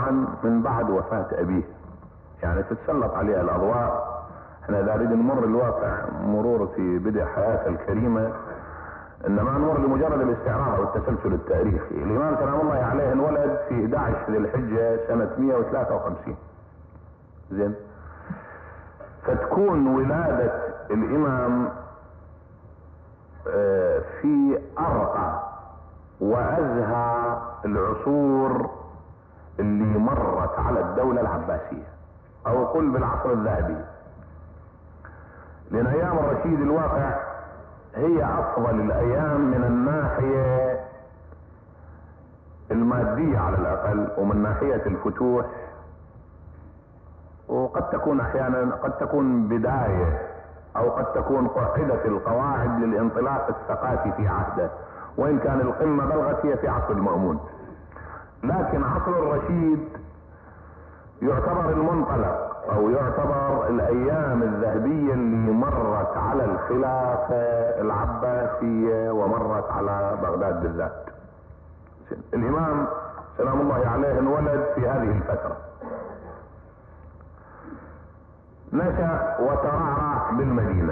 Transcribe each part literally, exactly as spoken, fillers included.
طبعا من بعد وفاة ابيه، يعني تتسلط عليها الاضواء. احنا اذا نريد نمر الواقع مرور في بدء حياته الكريمة، انما نمر لمجرد الاستعراض او التسلسل التاريخي. الامام سلام الله عليه انولد في احد عشر ذي الحجة سنة مئة وثلاثة وخمسين، زين. فتكون ولادة الامام في ارقى وازهى العصور اللي مرت على الدولة العباسية، او قل بالعصر الذهبي، لان ايام الرشيد الواقع هي افضل الايام من الناحية المادية على الاقل، ومن ناحية الفتوح، وقد تكون احيانا قد تكون بداية او قد تكون قاعدة القواعد للانطلاق الثقافي في عهده، وان كان القمة بلغت هي في عصر المأمون. لكن عصر الرشيد يعتبر المنطلق او يعتبر الايام الذهبية اللي مرت على الخلافة العباسية ومرت على بغداد بالذات. الامام سلام الله عليه انولد في هذه الفترة، نشأ وترعرع بالمدينة،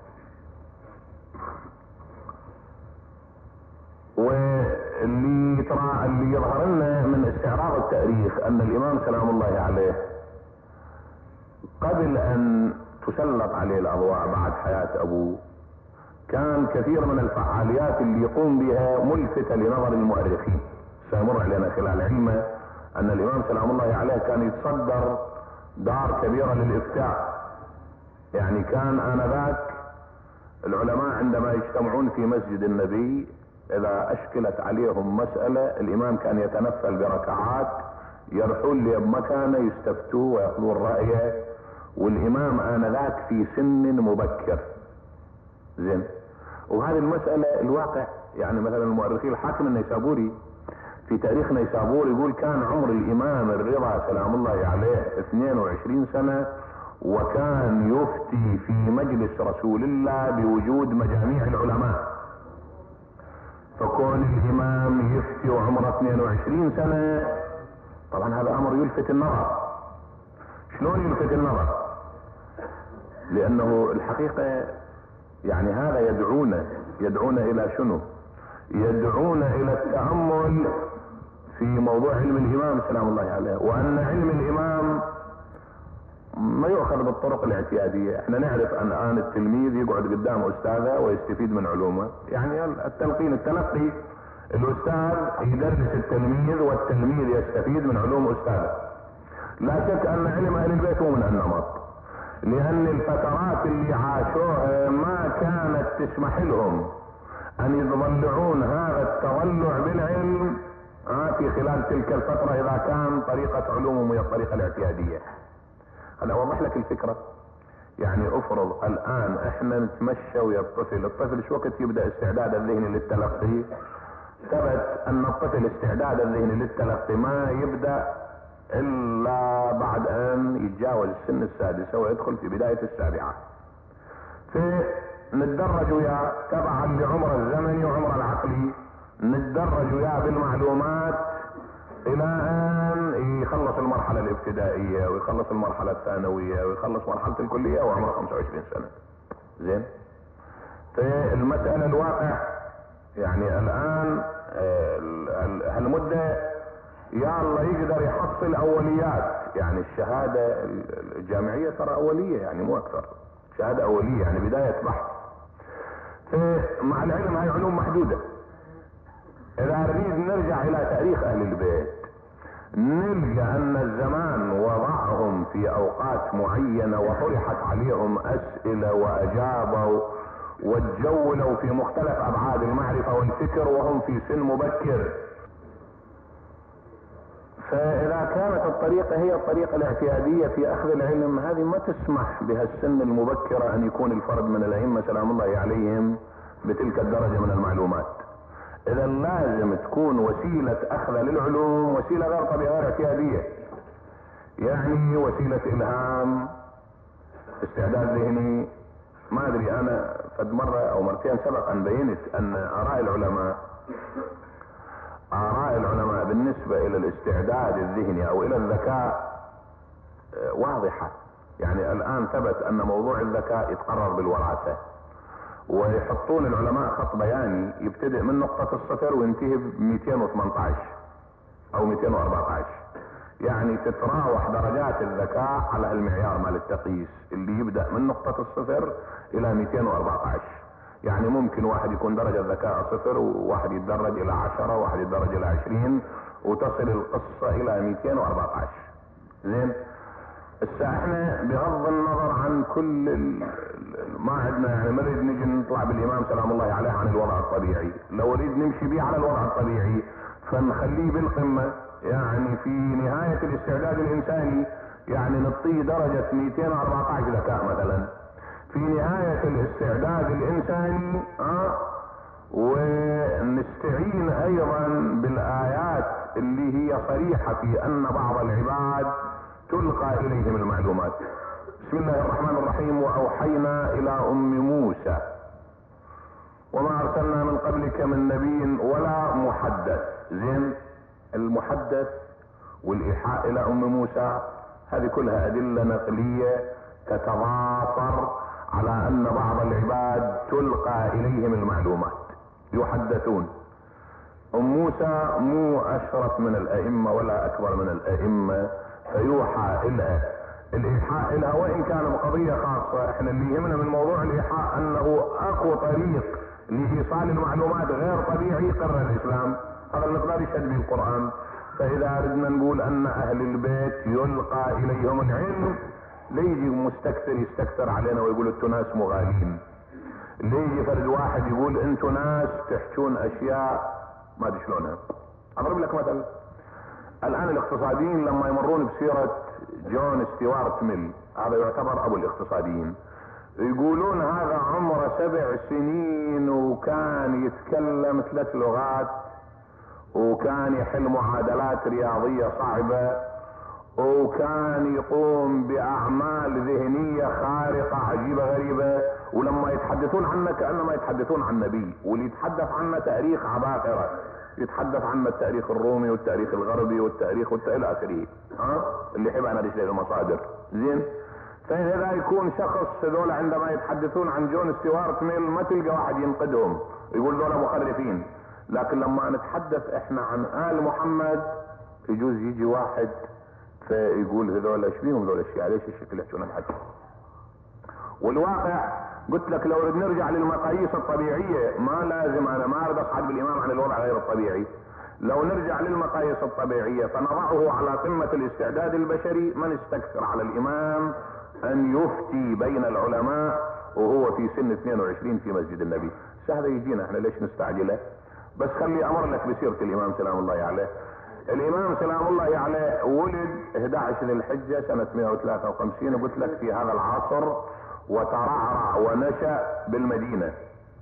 واللي ترى اللي يظهر لنا من استعراض التاريخ ان الامام سلام الله عليه قبل ان تسلط عليه الاضواء بعد حياة ابوه كان كثير من الفعاليات اللي يقوم بها ملفتة لنظر المؤرخين. سيمر علينا خلال علمه ان الامام سلام الله عليه كان يتصدر دار كبيرة للافتاء، يعني كان انذاك العلماء عندما يجتمعون في مسجد النبي اذا اشكلت عليهم مسألة الامام كان يتنفل بركعات يرحون لمكانه يستفتوا ويأخذون رأيه، والامام انذاك في سن مبكر، زين. وهذه المسألة الواقع يعني مثلا المؤرخين الحاكم النيسابوري في تاريخ نيسابور يقول كان عمر الامام الرضا سلام الله عليه اثنين وعشرين سنة، وكان يفتي في مجلس رسول الله بوجود مجاميع العلماء. فكون الامام يفتي وعمره اثنين وعشرين سنة طبعا هذا امر يلفت النظر. شلون يلفت النظر؟ لانه الحقيقة يعني هذا يدعونا يدعونا الى شنو؟ يدعونا الى التأمل في موضوع علم الامام سلام الله عليه، وان علم الامام ما يؤخذ بالطرق الاعتيادية. احنا نعرف ان الان التلميذ يقعد قدام استاذه ويستفيد من علومه، يعني التلقين التلقي الاستاذ يدرس التلميذ والتلميذ يستفيد من علوم استاذه. لا شك ان علم اهل البيت هو من النمط، لان الفترات اللي عاشوها ما كانت تسمح لهم ان يتضلعون هذا التضلع بالعلم في خلال تلك الفترة اذا كان طريقة علومهم هي الطريقة الاعتيادية. هذا اوضح لك الفكرة. يعني افرض الان احنا نتمشى ويا الطفل، الطفل شو وقت يبدأ استعداد الذهني للتلقي؟ ثبت ان الطفل استعداد الذهني للتلقي ما يبدأ الا بعد ان يتجاوز السن السادسة ويدخل في بداية السابعة. فنتدرج وياه تبعا لعمر الزمني وعمر العقلي، نتدرج وياه بالمعلومات الى ان يخلص المرحلة الابتدائية ويخلص المرحلة الثانوية ويخلص مرحلة الكلية وعمره خمسة وعشرين سنة، زين. فالمسألة الواقع يعني الان هالمدة يا الله يقدر يحصل اوليات، يعني الشهادة الجامعية ترى اولية يعني مو اكثر، شهادة اولية يعني بداية بحث. فمع العلم هاي علوم محدودة. اذا نريد نرجع الى تاريخ اهل البيت نلقى ان الزمان وضعهم في اوقات معينة وطرحت عليهم اسئلة واجابوا وتجولوا في مختلف ابعاد المعرفة والفكر وهم في سن مبكر. فاذا كانت الطريقة هي الطريقة الاعتيادية في اخذ العلم، هذه ما تسمح بها السن المبكرة ان يكون الفرد من الائمة سلام الله عليهم بتلك الدرجة من المعلومات. اذا لازم تكون وسيلة اخذ للعلوم وسيلة غير طبيعية غير اعتيادية، يعني وسيلة الهام، استعداد ذهني. ما ادري انا فد مرة او مرتين سبق ان بينت ان اراء العلماء آراء العلماء بالنسبة إلى الاستعداد الذهني أو إلى الذكاء واضحة. يعني الآن ثبت أن موضوع الذكاء يتقرر بالوراثة، ويحطون العلماء خط بياني يبتدئ من نقطة الصفر وينتهي ب مئتين وثمانية عشر أو مئتين وأربعة عشر. يعني تتراوح درجات الذكاء على هالمعيار مال التقييس اللي يبدأ من نقطة الصفر إلى مئتين وأربعة عشر. يعني ممكن واحد يكون درجة ذكاء صفر، وواحد يتدرج إلى عشرة، وواحد يتدرج إلى عشرين، وتصل القصة إلى مئتين وأربعة عشر. زين. السا احنا بغض النظر عن كل ما عندنا، يعني ما نريد نجي نطلع بالامام سلام الله عليه عن الوضع الطبيعي، لو نريد نمشي به على الوضع الطبيعي فنخليه بالقمة. يعني في نهاية الاستعداد الانساني يعني نعطيه درجة مئتين وأربعة عشر ذكاء مثلا في نهاية الاستعداد الانساني، اه ونستعين ايضا بالايات اللي هي صريحة في ان بعض العباد تلقى اليهم المعلومات. بسم الله الرحمن الرحيم. واوحينا الى ام موسى وما ارسلنا من قبلك من نبي ولا محدث. زين. المحدث والايحاء الى ام موسى هذه كلها ادلة نقلية تتضافر على ان بعض العباد تلقى اليهم المعلومات يحدثون. ام موسى مو اشرف من الائمة ولا اكبر من الائمة فيوحى إلها. الإيحاء إلها وإن كان بقضية خاصة، احنا اللي يهمنا من موضوع الإيحاء أنه أقوى طريق لإيصال المعلومات غير طبيعي قرر الإسلام. هذا المقدار يشهد به القرآن. فإذا أردنا نقول أن أهل البيت يلقى إليهم العلم، ليجي مستكثر يستكثر علينا ويقول انتوا ناس مغالين، ليجي فرد واحد يقول انتوا ناس تحكون أشياء ما أدري شلونها. أضرب لك مثل. الان الاقتصاديين لما يمرون بسيرة جون ستيوارت ميل، هذا يعتبر ابو الاقتصاديين، يقولون هذا عمره سبع سنين وكان يتكلم ثلاث لغات وكان يحل معادلات رياضية صعبة وكان يقوم باعمال ذهنية خارقة عجيبة غريبة، ولما يتحدثون عنه كأنما يتحدثون عن نبي، واللي يتحدث عنه تاريخ عباقرة، يتحدث عن التاريخ الرومي والتاريخ الغربي والتاريخ والى اخره، ها اللي يحب انا ادش المصادر. زين. فاذا يكون شخص هذول عندما يتحدثون عن جون ستيوارت ميل ما تلقى واحد ينقدهم يقول ذولا مخرفين، لكن لما نتحدث احنا عن آل محمد يجوز يجي واحد فيقول هذول ايش بيهم ذول الشيعة، ليش الشكل يحكون الحكي. والواقع قلت لك لو ردنا نرجع للمقاييس الطبيعية، ما لازم انا ما اريد اصعد بالامام عن الوضع غير الطبيعي، لو نرجع للمقاييس الطبيعية فنضعه على قمة الاستعداد البشري، ما نستكثر على الامام ان يفتي بين العلماء وهو في سن اثنين وعشرين في مسجد النبي. هذا يجينا احنا ليش نستعجله؟ بس خلي امر لك بسيرة الامام سلام الله عليه. الامام سلام الله عليه ولد احد عشر ذي الحجة سنة مئة وثلاثة وخمسين، وقلت لك في هذا العصر، وترعرع ونشأ بالمدينة.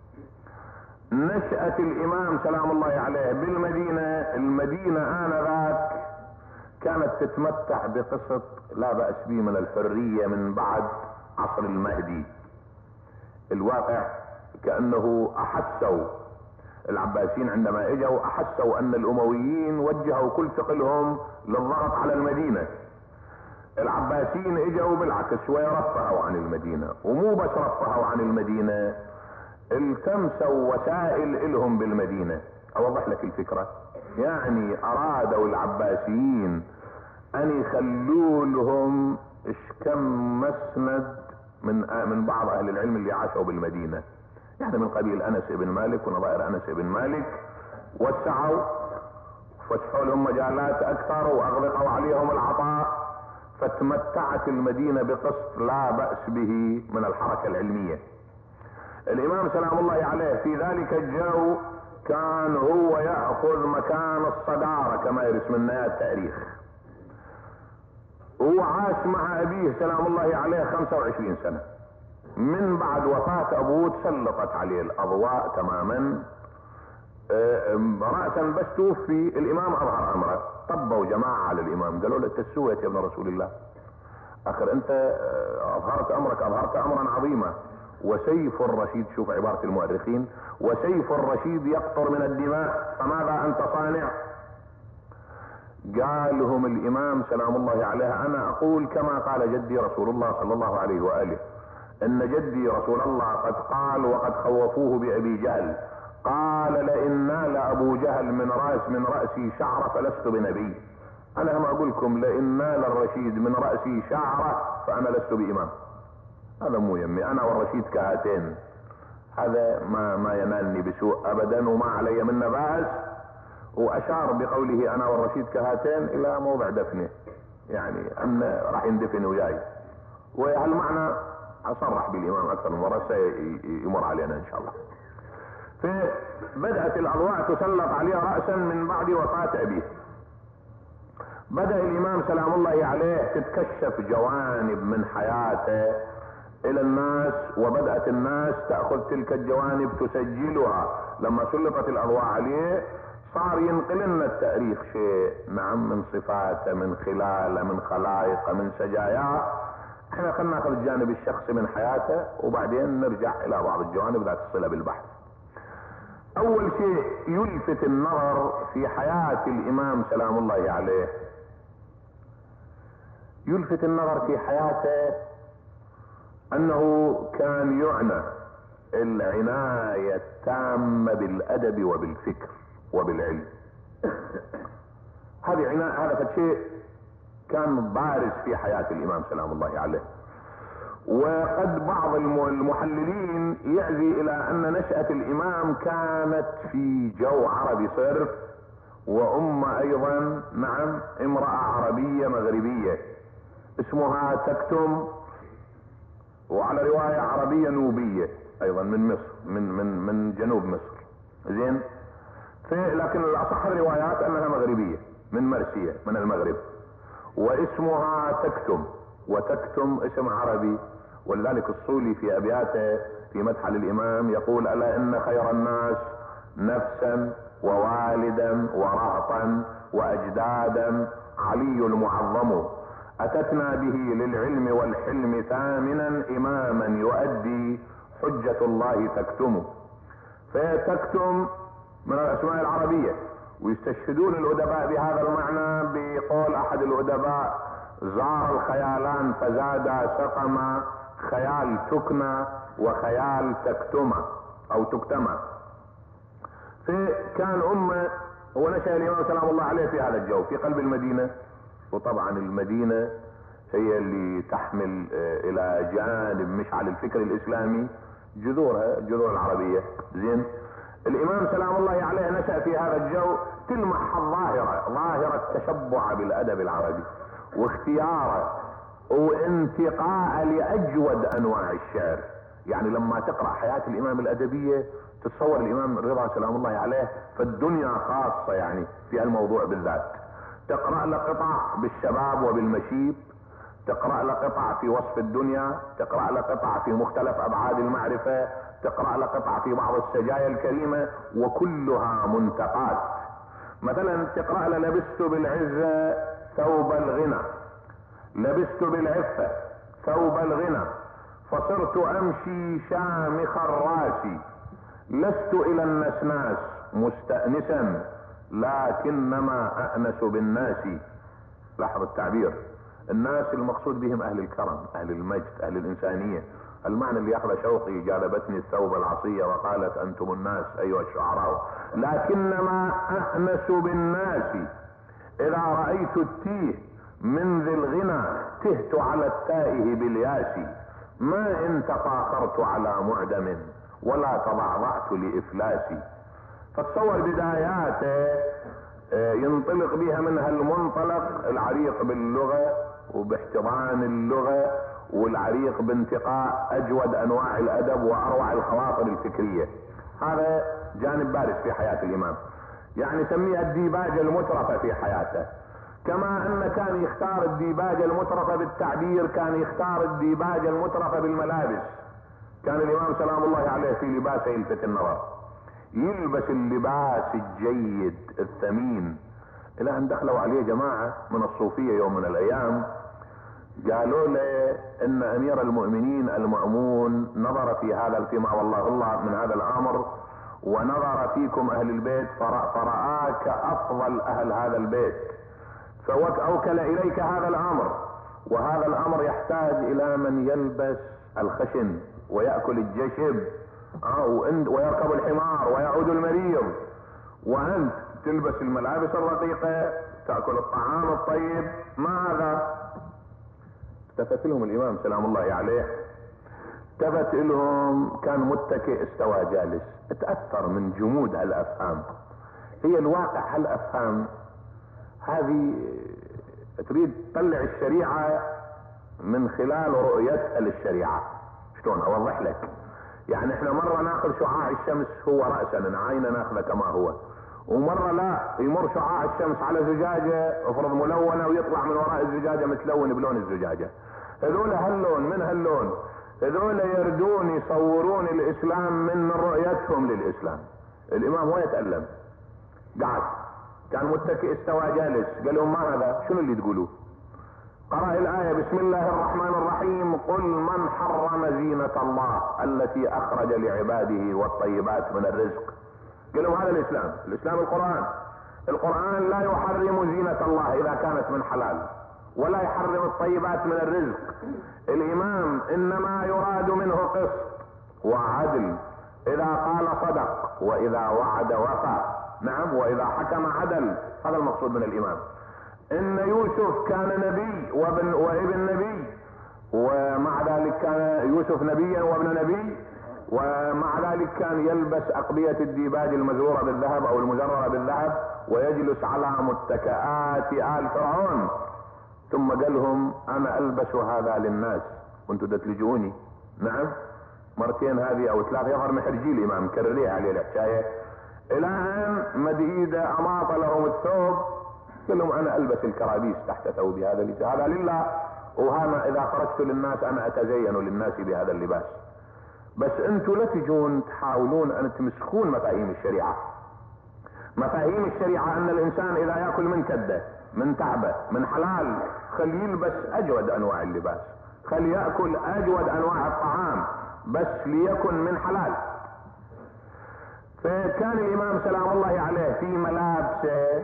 نشأة الامام سلام الله عليه بالمدينة، المدينة آنذاك كانت تتمتع بقسط لا بأس به من الحرية من بعد عصر المهدي. الواقع كأنه احسوا العباسيين عندما اجوا احسوا ان الامويين وجهوا كل ثقلهم للضغط على المدينة. العباسيين اجوا بالعكس ويرفعوا عن المدينة، ومو بس رفعوا عن المدينة، التمسوا وسائل الهم بالمدينة. اوضح لك الفكرة. يعني ارادوا العباسيين ان يخلوا لهم اش كم مسند من من بعض اهل العلم اللي عاشوا بالمدينة، يعني من قبيل انس بن مالك ونظائر انس بن مالك، وسعوا فتحوا لهم مجالات اكثر واغلقوا عليهم العطاء، فتمتعت المدينة بقسط لا بأس به من الحركة العلمية. الامام سلام الله عليه في ذلك الجو كان هو يأخذ مكان الصدارة كما يرسم لنا التاريخ. هو عاش مع ابيه سلام الله عليه خمسة وعشرين سنة. من بعد وفاة ابوه تسلطت عليه الاضواء تماما رأسا، بس توفي الامام اظهر امره. طبوا جماعة على الامام قالوا له انت سويت يا ابن رسول الله، اخر انت اظهرت امرك اظهرت امرا عظيما، وسيف الرشيد، شوف عبارة المؤرخين، وسيف الرشيد يقطر من الدماء، فماذا انت صانع؟ قالهم الامام سلام الله عليه: انا اقول كما قال جدي رسول الله صلى الله عليه واله، ان جدي رسول الله قد قال وقد خوفوه بابي جهل، قال: لئن نال ابو جهل من راس من راسي شعره فلست بنبي. انا هم اقول لكم: لئن نال الرشيد من راسي شعره فانا لست بامام. هذا مو يمي، انا والرشيد كهاتين، هذا ما ما ينالني بسوء ابدا وما علي منه باس. واشار بقوله انا والرشيد كهاتين الى موضع دفنه، يعني ان راح يندفن وياي، وهالمعنى اصرح بالامام اكثر من مره، سيمر علينا ان شاء الله. فبدات الاضواء تسلط عليه راسا من بعد وفاه ابيه. بدا الامام سلام الله عليه تتكشف جوانب من حياته الى الناس، وبدات الناس تاخذ تلك الجوانب تسجلها. لما سلطت الاضواء عليه صار ينقل لنا التاريخ شيء، نعم، من صفاته، من خلاله، من خلائقه، من سجاياه. احنا خلينا ناخذ الجانب الشخصي من حياته وبعدين نرجع الى بعض الجوانب ذات الصله بالبحث. اول شيء يلفت النظر في حياه الامام سلام الله عليه، يلفت النظر في حياته انه كان يعنى العنايه التامه بالادب وبالفكر وبالعلم. هذه عناية، هذا شيء كان بارز في حياة الامام سلام الله عليه. وقد بعض المحللين يعزي الى ان نشأة الامام كانت في جو عربي صرف، وام ايضا نعم امرأة عربية مغربية اسمها تكتم، وعلى رواية عربية نوبية ايضا من مصر، من من من جنوب مصر. زين، لكن الاصح الروايات انها مغربية من مرسية من المغرب، واسمها تكتم، وتكتم اسم عربي. ولذلك الصولي في ابياته في مدح للامام يقول: الا ان خير الناس نفسا ووالدا ورهطا واجدادا علي المعظم، اتتنا به للعلم والحلم ثامنا اماما يؤدي حجة الله تكتم. فتكتم من الاسماء العربية، ويستشهدون الادباء بهذا المعنى بقول احد الادباء: زار الخيالان فزادا سقما، خيال تكنى وخيال تكتمة او تكتمة. فكان امه، ونشأ الامام سلام الله عليه في هذا الجو في قلب المدينة، وطبعا المدينة هي اللي تحمل الى جانب مشعل الفكر الاسلامي جذورها، جذور العربية. زين، الامام سلام الله عليه نشأ في هذا الجو، تلمح الظاهرة، ظاهرة التشبع بالادب العربي واختياره وانتقاء لاجود انواع الشعر. يعني لما تقرأ حياة الامام الادبية تتصور الامام الرضا سلام الله عليه في الدنيا خاصة، يعني في الموضوع بالذات. تقرأ له قطع بالشباب وبالمشيب، تقرأ له قطع في وصف الدنيا، تقرأ له قطع في مختلف ابعاد المعرفة، تقرأ له قطع في بعض السجايا الكريمة، وكلها منتقات. مثلا تقرأ له: لبست بالعزة ثوب الغنى، لبست بالعفة ثوب الغنى، فصرت امشي شامخ الراس، لست الى النسناس مستأنسا لكنما أأنس بالناس. لاحظ التعبير، الناس المقصود بهم اهل الكرم، اهل المجد، اهل الانسانية. المعنى اللي ياخذ شوقي: جالبتني الثوب العصية وقالت انتم الناس ايها الشعراء، لكنما أأنس بالناس. اذا رأيت التيه من ذي الغنى تهت على التائه بالياس، ما ان تفاخرت على معدم ولا تضعضعت لافلاسي. فتصور بداياته ينطلق بها منها المنطلق العريق باللغة وباحتضان اللغة، والعريق بانتقاء اجود انواع الادب واروع الخواطر الفكرية. هذا جانب بارز في حياة الامام، يعني سميها الديباجة المترفة في حياته. كما ان كان يختار الديباجة المترفة بالتعبير، كان يختار الديباجة المترفة بالملابس. كان الامام سلام الله عليه في لباسه يلفت النظر، يلبس اللباس الجيد الثمين، الى ان دخلوا عليه جماعة من الصوفية يوم من الايام، قالوا له ان امير المؤمنين المأمون نظر في هذا، فيما والله الله من هذا الامر، ونظر فيكم اهل البيت فرآك افضل اهل هذا البيت، فأوكل إليك هذا الأمر، وهذا الأمر يحتاج إلى من يلبس الخشن ويأكل الجشب ويركب الحمار ويعود المريض، وأنت تلبس الملابس الرقيقة تأكل الطعام الطيب. ما هذا؟ التفت لهم الإمام سلام الله عليه، التفت لهم كان متكئ استوى جالس. اتأثر من جمود هالأفهام. هي الواقع هالأفهام هذه تريد تطلع الشريعة من خلال رؤيتها للشريعة. شلون اوضح لك؟ يعني احنا مرة ناخذ شعاع الشمس هو رأسا نعاينه ناخذه كما هو، ومرة لا يمر شعاع الشمس على زجاجة افرض ملونة ويطلع من وراء الزجاجة متلون بلون الزجاجة. هذول هاللون من هاللون، هذول يردون يصورون الاسلام من رؤيتهم للاسلام. الامام هو يتألم قعد، كان متكئ استوى جالس، قال لهم ما هذا؟ شنو اللي تقولوه؟ قرأ الآية بسم الله الرحمن الرحيم قل من حرم زينة الله التي أخرج لعباده والطيبات من الرزق. قال لهم هذا الإسلام، الإسلام القرآن. القرآن لا يحرم زينة الله إذا كانت من حلال، ولا يحرم الطيبات من الرزق. الإمام إنما يراد منه قسط وعدل، إذا قال صدق وإذا وعد وفى، نعم، وإذا حكم عدل. هذا المقصود من الإمام. إن يوسف كان نبي وابن وابن نبي، ومع ذلك كان يوسف نبيا وابن نبي، ومع ذلك كان يلبس أقبية الديباج المزرورة بالذهب أو المزررة بالذهب ويجلس على متكئات آل فرعون. ثم قال لهم أنا ألبس هذا للناس وانتم تتلجوني. نعم، مرتين هذه أو ثلاث يظهر محرجي الإمام كرريها عليه الحكاية، إلى أن مد إيده أماط لهم الثوب، قال لهم أنا ألبس الكرابيس تحت ثوبي، هذا اللي هذا لله، وهذا إذا خرجت للناس أنا أتزين للناس بهذا اللباس. بس أنتم لا تجون تحاولون أن تمسكون مفاهيم الشريعة. مفاهيم الشريعة أن الإنسان إذا يأكل من كده من تعبه من حلال خلي يلبس أجود أنواع اللباس، خلي يأكل أجود أنواع الطعام، بس ليكن من حلال. فكان الإمام سلام الله عليه في ملابسه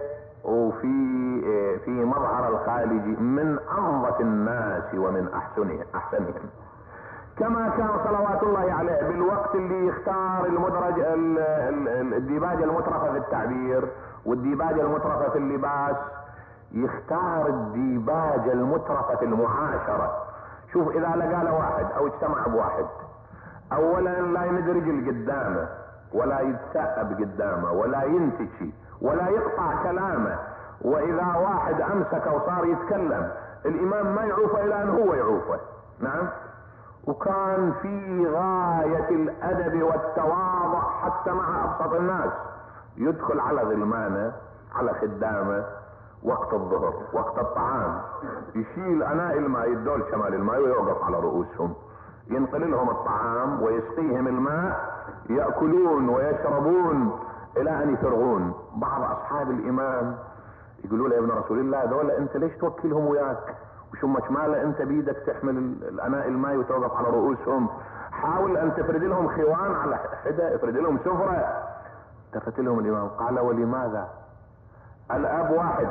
وفي في مظهر الخارجي من أنظف الناس ومن أحسنهم أحسنهم. كما كان صلوات الله عليه بالوقت اللي يختار المدرج الديباج المترفة في التعبير والديباج المترفة في اللباس، يختار الديباج المترفة في المعاشرة. شوف إذا لقى له واحد أو اجتمع بواحد، أولا لا يندرج قدامه ولا يتثأب قدامه ولا ينتشي ولا يقطع كلامه، وإذا واحد أمسك وصار يتكلم الإمام ما يعوفه إلى أن هو يعوفه. نعم، وكان في غاية الأدب والتواضع حتى مع أبسط الناس. يدخل على غلمانه على خدامه وقت الظهر وقت الطعام، يشيل أناء الماء يدول شمال الماء ويوقف على رؤوسهم، ينقل لهم الطعام ويسقيهم الماء، يأكلون ويشربون إلى أن يفرغون. بعض أصحاب الإمام يقولوا له يا ابن رسول الله دولة أنت ليش توكلهم وياك وشمك ماله أنت بيدك تحمل الأناء الماء وتوقف على رؤوسهم، حاول أن تفرد لهم خوان على حدة، افرد لهم سفرة. التفت لهم الإمام قال ولماذا؟ الأب واحد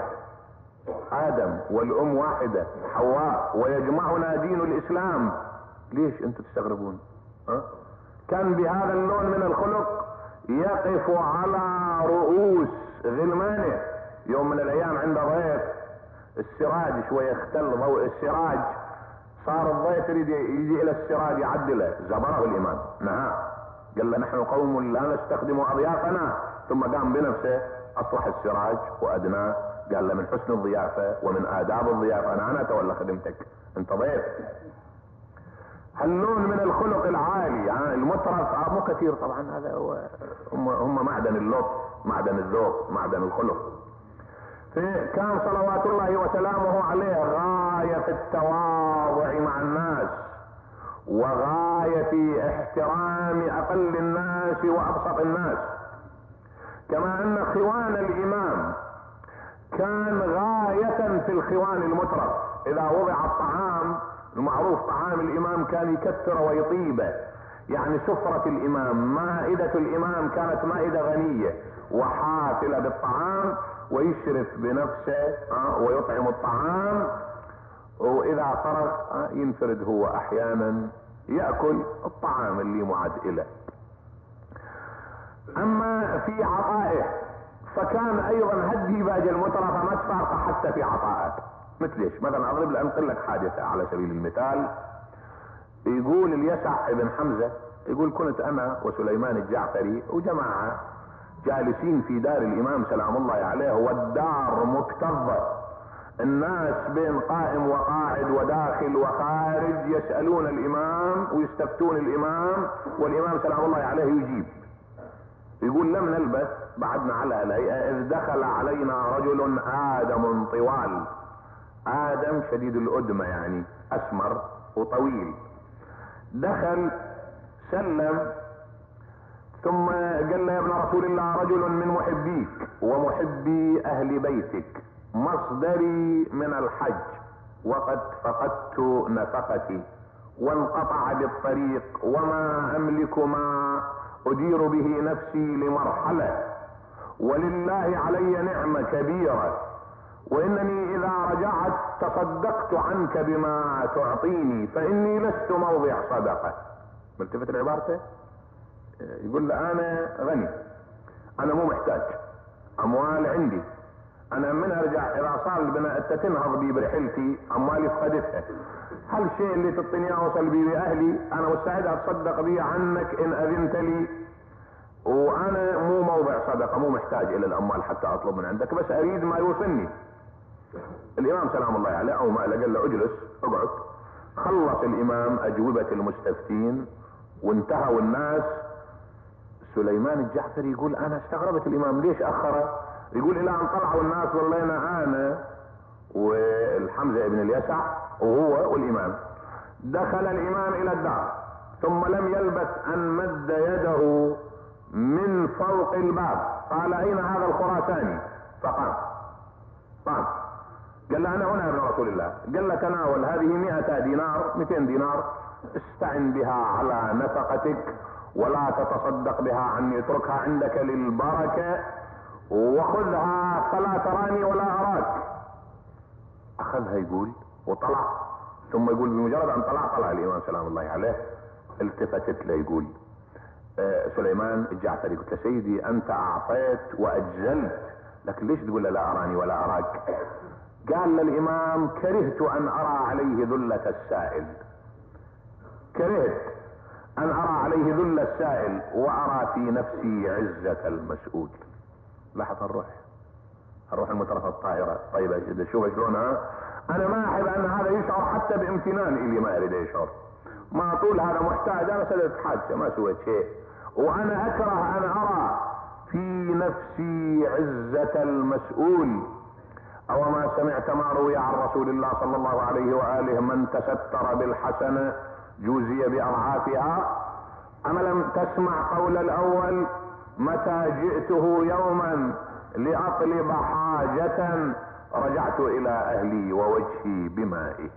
آدم والأم واحدة حواء ويجمعنا دين الإسلام، ليش أنتم تستغربون؟ ها؟ كان بهذا اللون من الخلق يقف على رؤوس غلمانه. يوم من الأيام عند ضيف السراج شوية اختل ضوء السراج، صار الضيف يريد يجي إلى السراج يعدله، زبره الإمام نهى، قال له نحن قوم لا نستخدم أضيافنا، ثم قام بنفسه أصلح السراج وأدناه، قال له من حسن الضيافة ومن آداب الضيافة أنا أنا أتولى خدمتك أنت ضيف. هاللون من الخلق العالي يعني المترف مو كثير طبعا، هذا هو هم, هم معدن اللطف معدن الذوق معدن الخلق. كان صلوات الله وسلامه عليه غاية في التواضع مع الناس وغاية في احترام أقل الناس وأبسط الناس. كما أن خوان الإمام كان غاية في الخوان المترف. إذا وضع الطعام المعروف طعام الإمام كان يكثر ويطيبه، يعني سفرة الإمام مائدة الإمام كانت مائدة غنية وحافلة بالطعام، ويشرف بنفسه ويطعم الطعام، واذا فرغ ينفرد هو احيانا يأكل الطعام اللي معد له. اما في عطائه فكان ايضا هدي باقي المترفة ما تفارقه حتى في عطائه. مثل ايش؟ مثلا اضرب لك انقل لك حادثة على سبيل المثال. يقول اليسع ابن حمزة يقول كنت انا وسليمان الجعفري وجماعة جالسين في دار الامام سلام الله عليه، والدار مكتظة، الناس بين قائم وقاعد وداخل وخارج يسألون الامام ويستفتون الامام، والامام سلام الله عليه يجيب. يقول لم نلبث بعدنا على الهيئة اذ دخل علينا رجل آدم طوال، آدم شديد الأدمة يعني اسمر وطويل. دخل سلم ثم قال له يا ابن رسول الله رجل من محبيك ومحبي اهل بيتك، مصدري من الحج وقد فقدت نفقتي وانقطع بالطريق وما املك ما ادير به نفسي لمرحلة، ولله علي نعمة كبيرة، وانني اذا رجعت تصدقت عنك بما تعطيني فاني لست موضع صدقة. ملتفت العبارة؟ يقول له انا غني، انا مو محتاج، اموال عندي، انا من ارجع اذا صار البناء تنهض بي برحلتي اموالي فقدتها، هالشيء اللي تعطيني اوصل بي لاهلي انا مستعد اتصدق بي عنك ان اذنت لي، وانا مو موضع صدقة، مو محتاج الى الاموال حتى اطلب من عندك، بس اريد ما يوصلني. الامام سلام الله عليه او ما قال له اجلس اقعد. خلص الامام اجوبة المستفتين وانتهوا الناس. سليمان الجعفري يقول انا استغربت الامام ليش اخره، يقول الى ان طلعوا الناس ظلينا انا والحمزة ابن اليسع وهو والامام. دخل الامام الى الدار ثم لم يلبث ان مد يده من فوق الباب قال اين هذا الخراساني؟ فقام قام قال له انا هنا يا ابن رسول الله. قال له تناول هذه مئة دينار مئتين دينار استعن بها على نفقتك ولا تتصدق بها عني، اتركها عندك للبركة وخذها فلا تراني ولا اراك. اخذها يقول وطلع، ثم يقول بمجرد ان طلع طلع الامام سلام الله عليه. التفتت له يقول آه سليمان الجعفري قلت له سيدي انت اعطيت واجزلت، لكن ليش تقول له لا اراني ولا اراك؟ قال للامام كرهت ان ارى عليه ذلة السائل، كرهت ان ارى عليه ذل السائل وارى في نفسي عزة المسؤول. لاحظ الروح الروح المترفة الطائرة. طيب شوف شلونها، انا ما احب ان هذا يشعر حتى بامتنان الي ما اريد يشعر، ما طول هذا محتاج انا سددت حاجة ما سويت شيء، وانا اكره ان ارى في نفسي عزة المسؤول. او ما سمعت ما روي عن رسول الله صلى الله عليه وآله من تستر بالحسنة جوزي بأضعافها. اما لم تسمع قول الاول متى جئته يوما لاطلب حاجة رجعت الى اهلي ووجهي بمائه.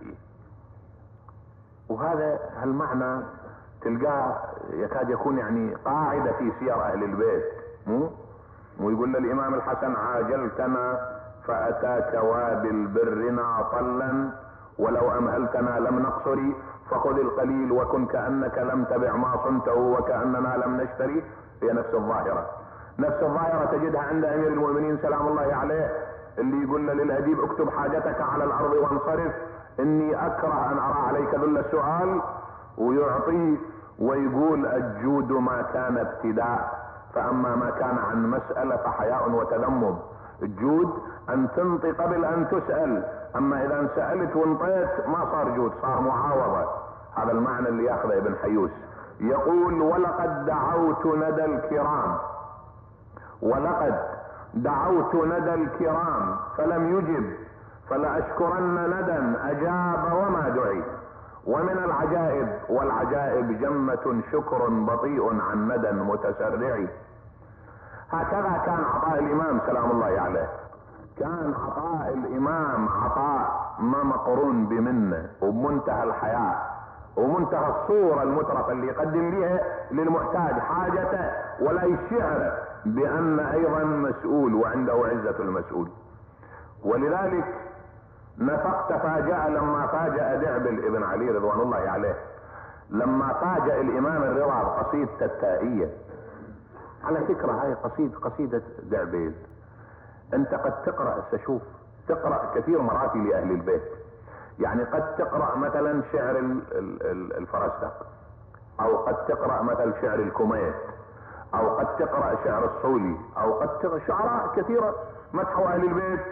وهذا هالمعنى تلقاه يكاد يكون يعني قاعدة في سير اهل البيت. مو ويقول للامام الحسن عاجلتنا فاتاك وابل برنا طلا ولو امهلتنا لم نقصري فخذ القليل وكن كأنك لم تبع ما صنته وكأننا لم نشتري. هي نفس الظاهرة، نفس الظاهرة تجدها عند امير المؤمنين سلام الله عليه اللي يقول للأديب اكتب حاجتك على الارض وانصرف اني اكره ان ارى عليك ذل السؤال، ويعطيه ويقول الجود ما كان ابتداء فاما ما كان عن مسألة فحياء وتذمم. الجود ان تنطي قبل ان تسأل، اما اذا سألت وانطيت ما صار جود صار معاوضة. هذا المعنى اللي ياخذه ابن حيوس. يقول ولقد دعوت ندى الكرام ولقد دعوت ندى الكرام فلم يجب فلأشكرن ندى اجاب وما دعي. ومن العجائب والعجائب جمة شكر بطيء عن ندى متسرع. هكذا كان عطاء الامام سلام الله عليه. كان عطاء الامام عطاء ما مقرون بمنه وبمنتهى الحياة ومنتهى الصورة المترفة اللي يقدم بها للمحتاج حاجته ولا يشعره بان ايضا مسؤول وعنده عزة المسؤول. ولذلك نفقت فاجأ لما فاجأ دعبل ابن علي رضوان الله عليه، لما فاجأ الامام الرضا بقصيدة التائية. على فكرة هاي قصيدة قصيدة دعبل، انت قد تقرأ سشوف تقرأ كثير مراتي لأهل البيت، يعني قد تقرأ مثلا شعر الفرزدق، او قد تقرأ مثل شعر الكوميت، او قد تقرأ شعر الصولي، او قد تقرأ شعراء كثيرة مدحوا اهل البيت،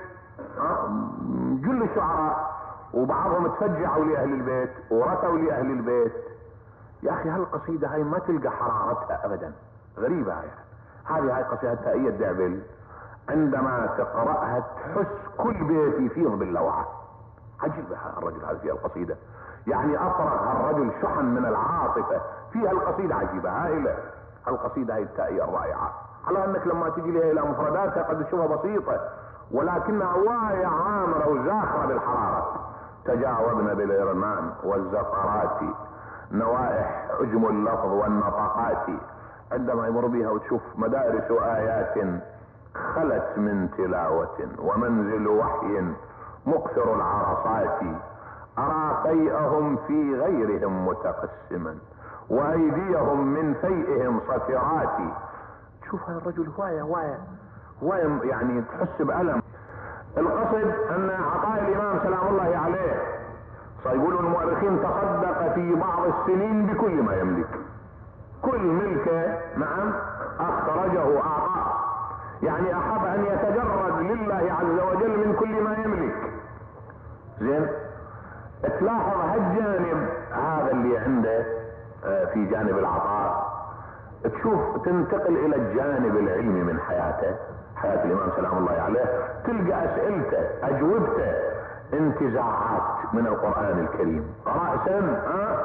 جل الشعراء، وبعضهم تفجعوا لاهل البيت ورثوا لاهل البيت. يا اخي هالقصيدة هاي ما تلقى حرارتها ابدا، غريبة هاي. هذه هاي قصيدة تائية دعبل، عندما تقرأها تحس كل بيت يفيض باللوعة. عجيب الرجل هذا في القصيدة، يعني افرغ الرجل شحن من العاطفة فيها القصيدة. عجيبة هائلة القصيدة هاي التائية الرائعة، على انك لما تجي لها الى مفرداتها قد تشوفها بسيطة، ولكنها واية عامرة وزاخرة بالحرارة. تجاوبنا بالإرمان والزفرات نوائح عجم اللفظ والنطقات، عندما يمر بها وتشوف مدارس آيات خلت من تلاوة ومنزل وحي مكثر العرصات، أرى فيئهم في غيرهم متقسما وأيديهم من فيئهم صفرات. تشوف هذا الرجل هواية هواية هواية يعني تحس بألم. القصد أن عطاء الإمام سلام الله عليه سيقولوا المؤرخين تصدق في بعض السنين بكل ما يملك، كل ملكه نعم أخرجه أعطاه، يعني أحب أن يتجرد لله عز وجل من كل ما يملك. زين، تلاحظ هالجانب هذا اللي عنده في جانب العطاء، تشوف تنتقل إلى الجانب العلمي من حياته، حياة الإمام سلام الله عليه، تلقى أسئلته أجوبته انتزاعات من القرآن الكريم رأسا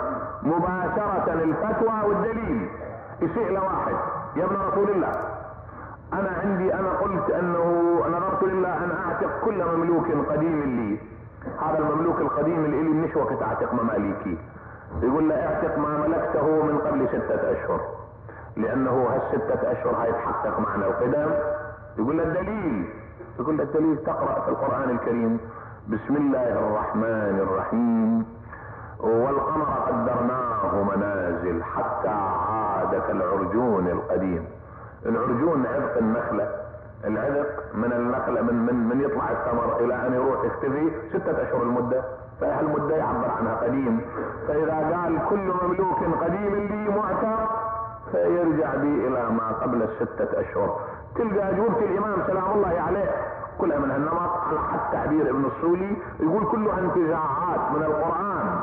مباشرة الفتوى والدليل. يسئل واحد يا ابن رسول الله، انا عندي انا قلت انه نظرت لله ان اعتق كل مملوك قديم لي، هذا المملوك القديم اللي لي مش وقت اعتق مماليكي. يقول له اعتق ما ملكته من قبل ستة اشهر، لانه هالستة اشهر هيتحقق معنى القدم. يقول له الدليل، يقول له الدليل تقرأ في القرآن الكريم بسم الله الرحمن الرحيم والقمر قدرناه منازل حتى عاد كالعرجون القديم. العرجون عذق النخلة، العذق من النخلة من من من يطلع الثمر الى ان يروح يختفي ستة اشهر المدة، فهالمدة يعبر عنها قديم. فاذا قال كل مملوك قديم لي معتق فيرجع بي الى ما قبل الستة اشهر. تلقى اجوبة الامام سلام الله عليه كلها من هالنمط، على حد تعبير ابن الصولي يقول كلها انتزاعات من القرآن،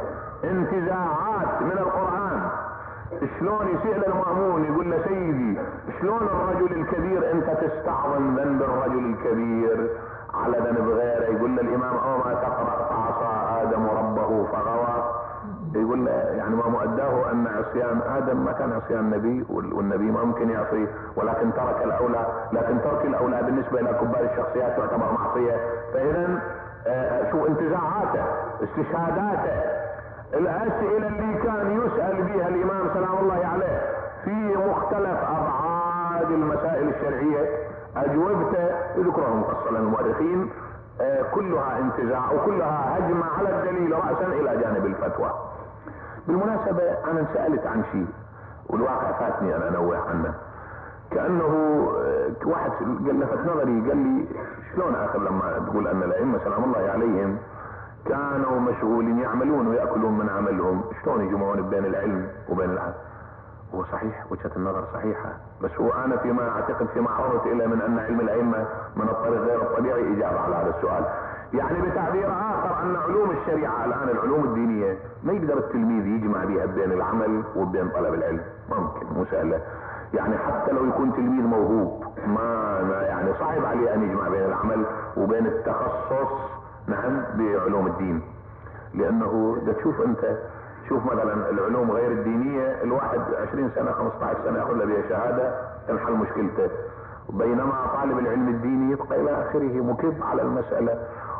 انتزاعات من القرآن. شلون يسأل المأمون يقول له سيدي شلون الرجل الكبير انت تستعظم ذنب الرجل الكبير على ذنب غيره؟ يقول له الامام او ما تقرأ فعصى ادم ربه فغوى. يقول له يعني ما مؤداه ان عصيان ادم ما كان عصيان النبي، والنبي ما ممكن يعصيه، ولكن ترك الاولى، لكن ترك الاولى بالنسبه الى كبار الشخصيات تعتبر معصيه. فاذا آه شو انتزاعاته، استشهاداته، الاسئله اللي كان يسال بها الامام سلام الله عليه في مختلف ابعاد المسائل الشرعيه، اجوبته يذكرها مفصلا المؤرخين آه كلها انتزاع وكلها هجمه على الدليل راسا الى جانب الفتوى. بالمناسبة انا سألت عن شيء والواقع فاتني انا انوه عنه، كأنه واحد قال لفت نظري قال لي شلون اخر لما تقول ان الائمة سلام الله عليهم كانوا مشغولين يعملون ويأكلون من عملهم، شلون يجمعون بين العلم وبين العمل؟ هو صحيح وجهة النظر صحيحة، بس هو انا فيما اعتقد فيما عرضت الى من ان علم الائمة من الطريق غير الطبيعي اجابة على هذا السؤال. يعني بتعبير اخر ان علوم الشريعة الان العلوم الدينية ما يقدر التلميذ يجمع بها بين العمل وبين طلب العلم، ممكن مسألة يعني حتى لو يكون تلميذ موهوب ما, ما يعني صعب عليه ان يجمع بين العمل وبين التخصص نعم بعلوم الدين. لانه دا تشوف انت شوف مثلا العلوم غير الدينية الواحد عشرين سنة خمسة عشر سنة ياخذ له بها شهادة تنحل مشكلته، بينما طالب العلم الديني يبقى الى اخره مكب على المسألة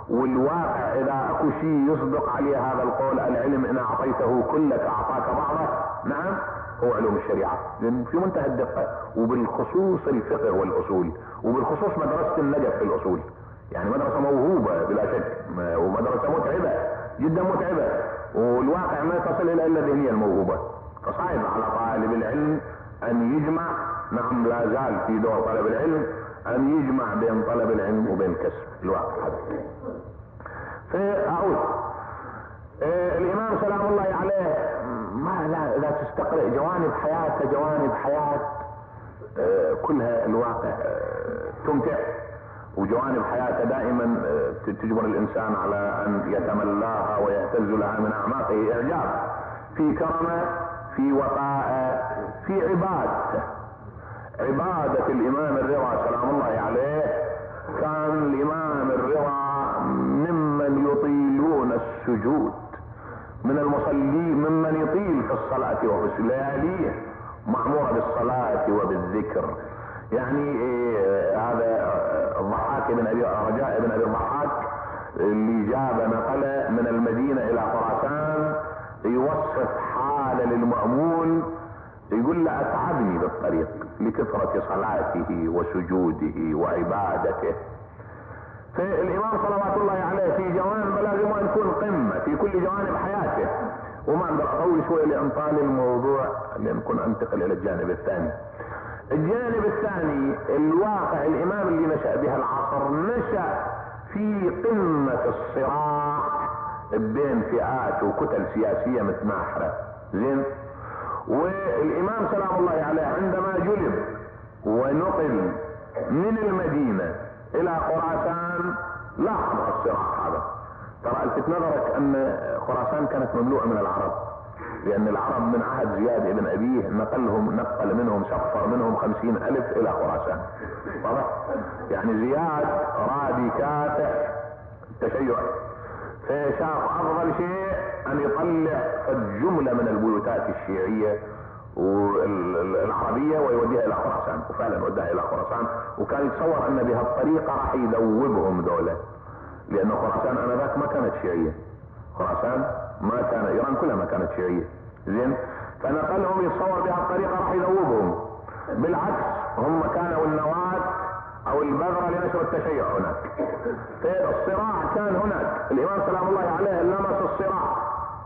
والواقع اذا اكو شيء يصدق عليه هذا القول العلم ان اعطيته كلك اعطاك بعضه، نعم هو علوم الشريعة لأن في منتهى الدقة، وبالخصوص الفقه والاصول، وبالخصوص مدرسة النجف في الاصول. يعني مدرسة موهوبة بلا شك، ومدرسة متعبة جدا متعبة، والواقع ما تصل الى الا ذهنية الموهوبة. فصعب على طالب العلم ان يجمع، نعم لا زال في دور طلب العلم ان يجمع بين طلب العلم وبين كسب الواقع هذا. فاعود آه الامام سلام الله عليه ما لا, لا تستقرئ جوانب حياته، جوانب حياة آه كلها الواقع آه تمتع، وجوانب حياته دائما آه تجبر الانسان على ان يتملاها ويهتز لها من اعماقه اعجاب، في كرمه، في وقائه، في عبادته. عبادة الامام الرضا سلام الله عليه، كان الامام الرضا ممن يطيلون السجود، من المصلين ممن يطيل في الصلاة وفي الليالي معمورة بالصلاة وبالذكر. يعني إيه هذا الضحاك بن ابي رجاء بن ابي الضحاك اللي جاب نقله من المدينة الى خراسان يوصف حال للمأمون، يقول له اتعبني بالطريق لكثرة صلاته وسجوده وعبادته. فالامام صلوات الله عليه في جوانب لازم ان يكون قمة في كل جوانب حياته. وما اقدر اطول شوي لان طال الموضوع، لان كن انتقل الى الجانب الثاني. الجانب الثاني الواقع، الامام اللي نشأ بها العصر نشأ في قمة الصراع بين فئات وكتل سياسية متناحرة، زين. والامام سلام الله عليه عندما جلب ونقل من المدينة الى خراسان لاحظ الصراع هذا. ترى الفت نظرك ان خراسان كانت مملوءة من العرب، لان العرب من عهد زياد بن ابيه نقلهم نقل منهم سفر منهم خمسين الف الى خراسان. واضح؟ يعني زياد رادي كافح تشيع، فشاف افضل شيء ان يطلع الجملة من البيوتات الشيعية والعربية ويوديها الى خراسان، وفعلا وداها الى خراسان، وكان يتصور ان بهالطريقة راح يذوبهم دولة، لان خراسان انذاك ما كانت شيعية. خراسان ما كان، ايران كلها ما كانت شيعية، زين. فنقلهم يتصور بهالطريقة راح يذوبهم، بالعكس هم كانوا النواة او البذرة لنشر التشيع هناك. فالصراع كان هناك، الامام سلام الله عليه لمس الصراع،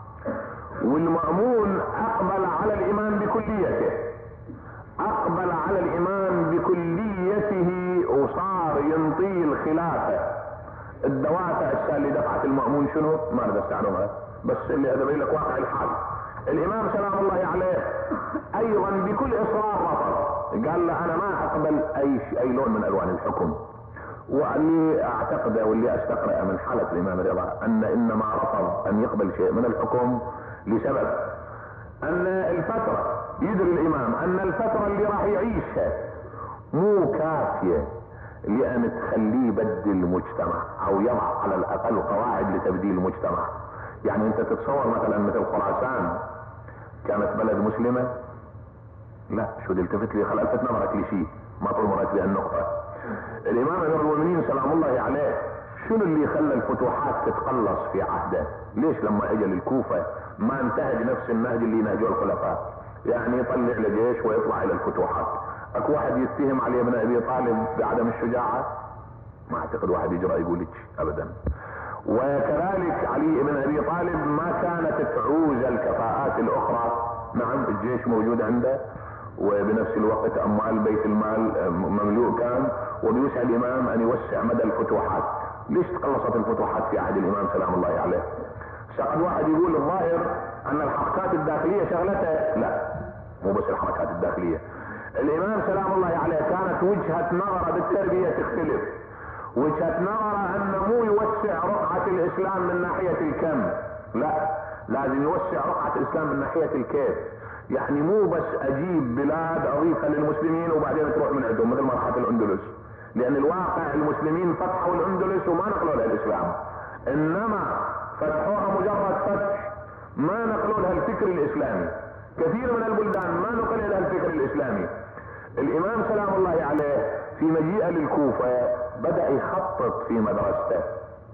والمأمون اقبل على الامام بكليته، اقبل على الامام بكليته وصار ينطي الخلافة. الدوافع اللي دفعت المأمون شنو؟ ما نقدر استعلمها، بس اللي ادبي لك واقع الحال. الامام سلام الله عليه ايضا بكل اصرار رفض، قال له انا ما اقبل اي اي لون من الوان الحكم. واللي اعتقده واللي استقرأ من حالة الامام الرضا ان انما رفض ان يقبل شيء من الحكم لسبب ان الفترة، يدري الامام ان الفترة اللي راح يعيشها مو كافية لان تخليه يبدل المجتمع او يضع على الاقل قواعد لتبديل المجتمع. يعني انت تتصور مثلا مثل خراسان كانت بلد مسلمة؟ لا، شو دي التفت لي خلال الفت نظرك لشيء ما طول مرت بها النقطة. الامام امير المؤمنين سلام الله عليه شنو اللي خلى الفتوحات تتقلص في عهده؟ ليش لما اجى للكوفة ما انتهج نفس النهج اللي نهجوه الخلفاء؟ يعني يطلع لجيش ويطلع الى الفتوحات. اكو واحد يتهم علي بن ابي طالب بعدم الشجاعة؟ ما اعتقد واحد يجرأ يقول لك ابدا. وكذلك علي بن ابي طالب ما كانت تعوز الكفاءات الاخرى، نعم الجيش موجود عنده وبنفس الوقت اموال بيت المال مملوء كان، وبيسعى الامام ان يوسع مدى الفتوحات. ليش تقلصت الفتوحات في عهد الامام سلام الله عليه؟ سقد واحد يقول الظاهر ان الحركات الداخلية شغلته، لا مو بس الحركات الداخلية. الامام سلام الله عليه كانت وجهة نظره بالتربية تختلف، وجهة نظره انه مو يوسع رقعة الاسلام من ناحية الكم، لا لازم يوسع رقعة الاسلام من ناحية الكيف. يعني مو بس اجيب بلاد اضيفها للمسلمين وبعدين تروح من عندهم مثل ما راحت الاندلس، لان الواقع المسلمين فتحوا الاندلس وما نقلوا لها الاسلام، انما فتحوها مجرد فتح، ما نقلوا لها الفكر الاسلامي. كثير من البلدان ما نقل لها الفكر الاسلامي. الامام سلام الله عليه في مجيئه للكوفة بدأ يخطط في مدرسته،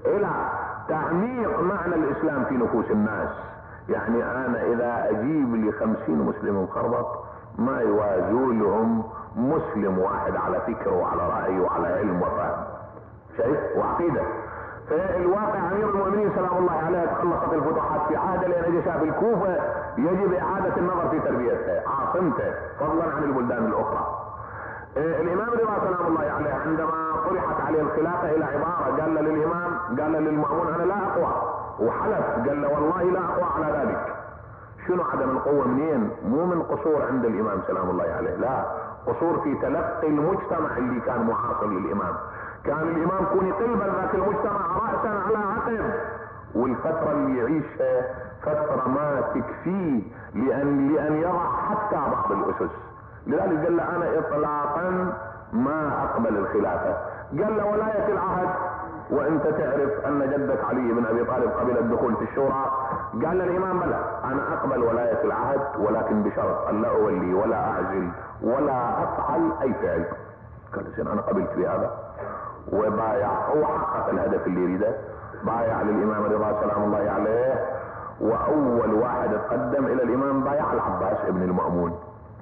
الى تعميق معنى الاسلام في نفوس الناس. يعني انا اذا اجيب لي خمسين مسلم مخربط ما يوازوا لهم مسلم واحد على فكر وعلى رأي وعلى علم وفهم، شايف، وعقيدة. فالواقع امير المؤمنين سلام الله عليه تخلصت الفتوحات في عهده، لان جيشها في الكوفة يجب اعادة النظر في تربيتها عاصمته فضلا عن البلدان الاخرى. الامام رضا سلام الله عليه عندما طرحت عليه الخلافة الى عبارة قال للامام، قال للمأمون انا لا اقوى، وحلف قال له والله لا اقوى على ذلك. شنو عدم القوة منين؟ مو من قصور عند الامام سلام الله عليه، لا، قصور في تلقي المجتمع اللي كان معاصر للامام. كان الامام كون يقلب ذاك المجتمع رأسا على عقب، والفترة اللي يعيشها فترة ما تكفيه لان لان يضع حتى بعض الاسس. لذلك قال له انا اطلاقا ما اقبل الخلافة. قال له ولاية العهد، وانت تعرف ان جدك علي بن ابي طالب قبل الدخول في الشورى. قال الامام بلى انا اقبل ولاية العهد ولكن بشرط ان لا اولي ولا اعزل ولا افعل اي فعل. قال زين انا قبلت بهذا وبايع، هو حقق الهدف اللي يريده، بايع للامام رضا سلام الله عليه. واول واحد تقدم الى الامام بايع العباس ابن المأمون،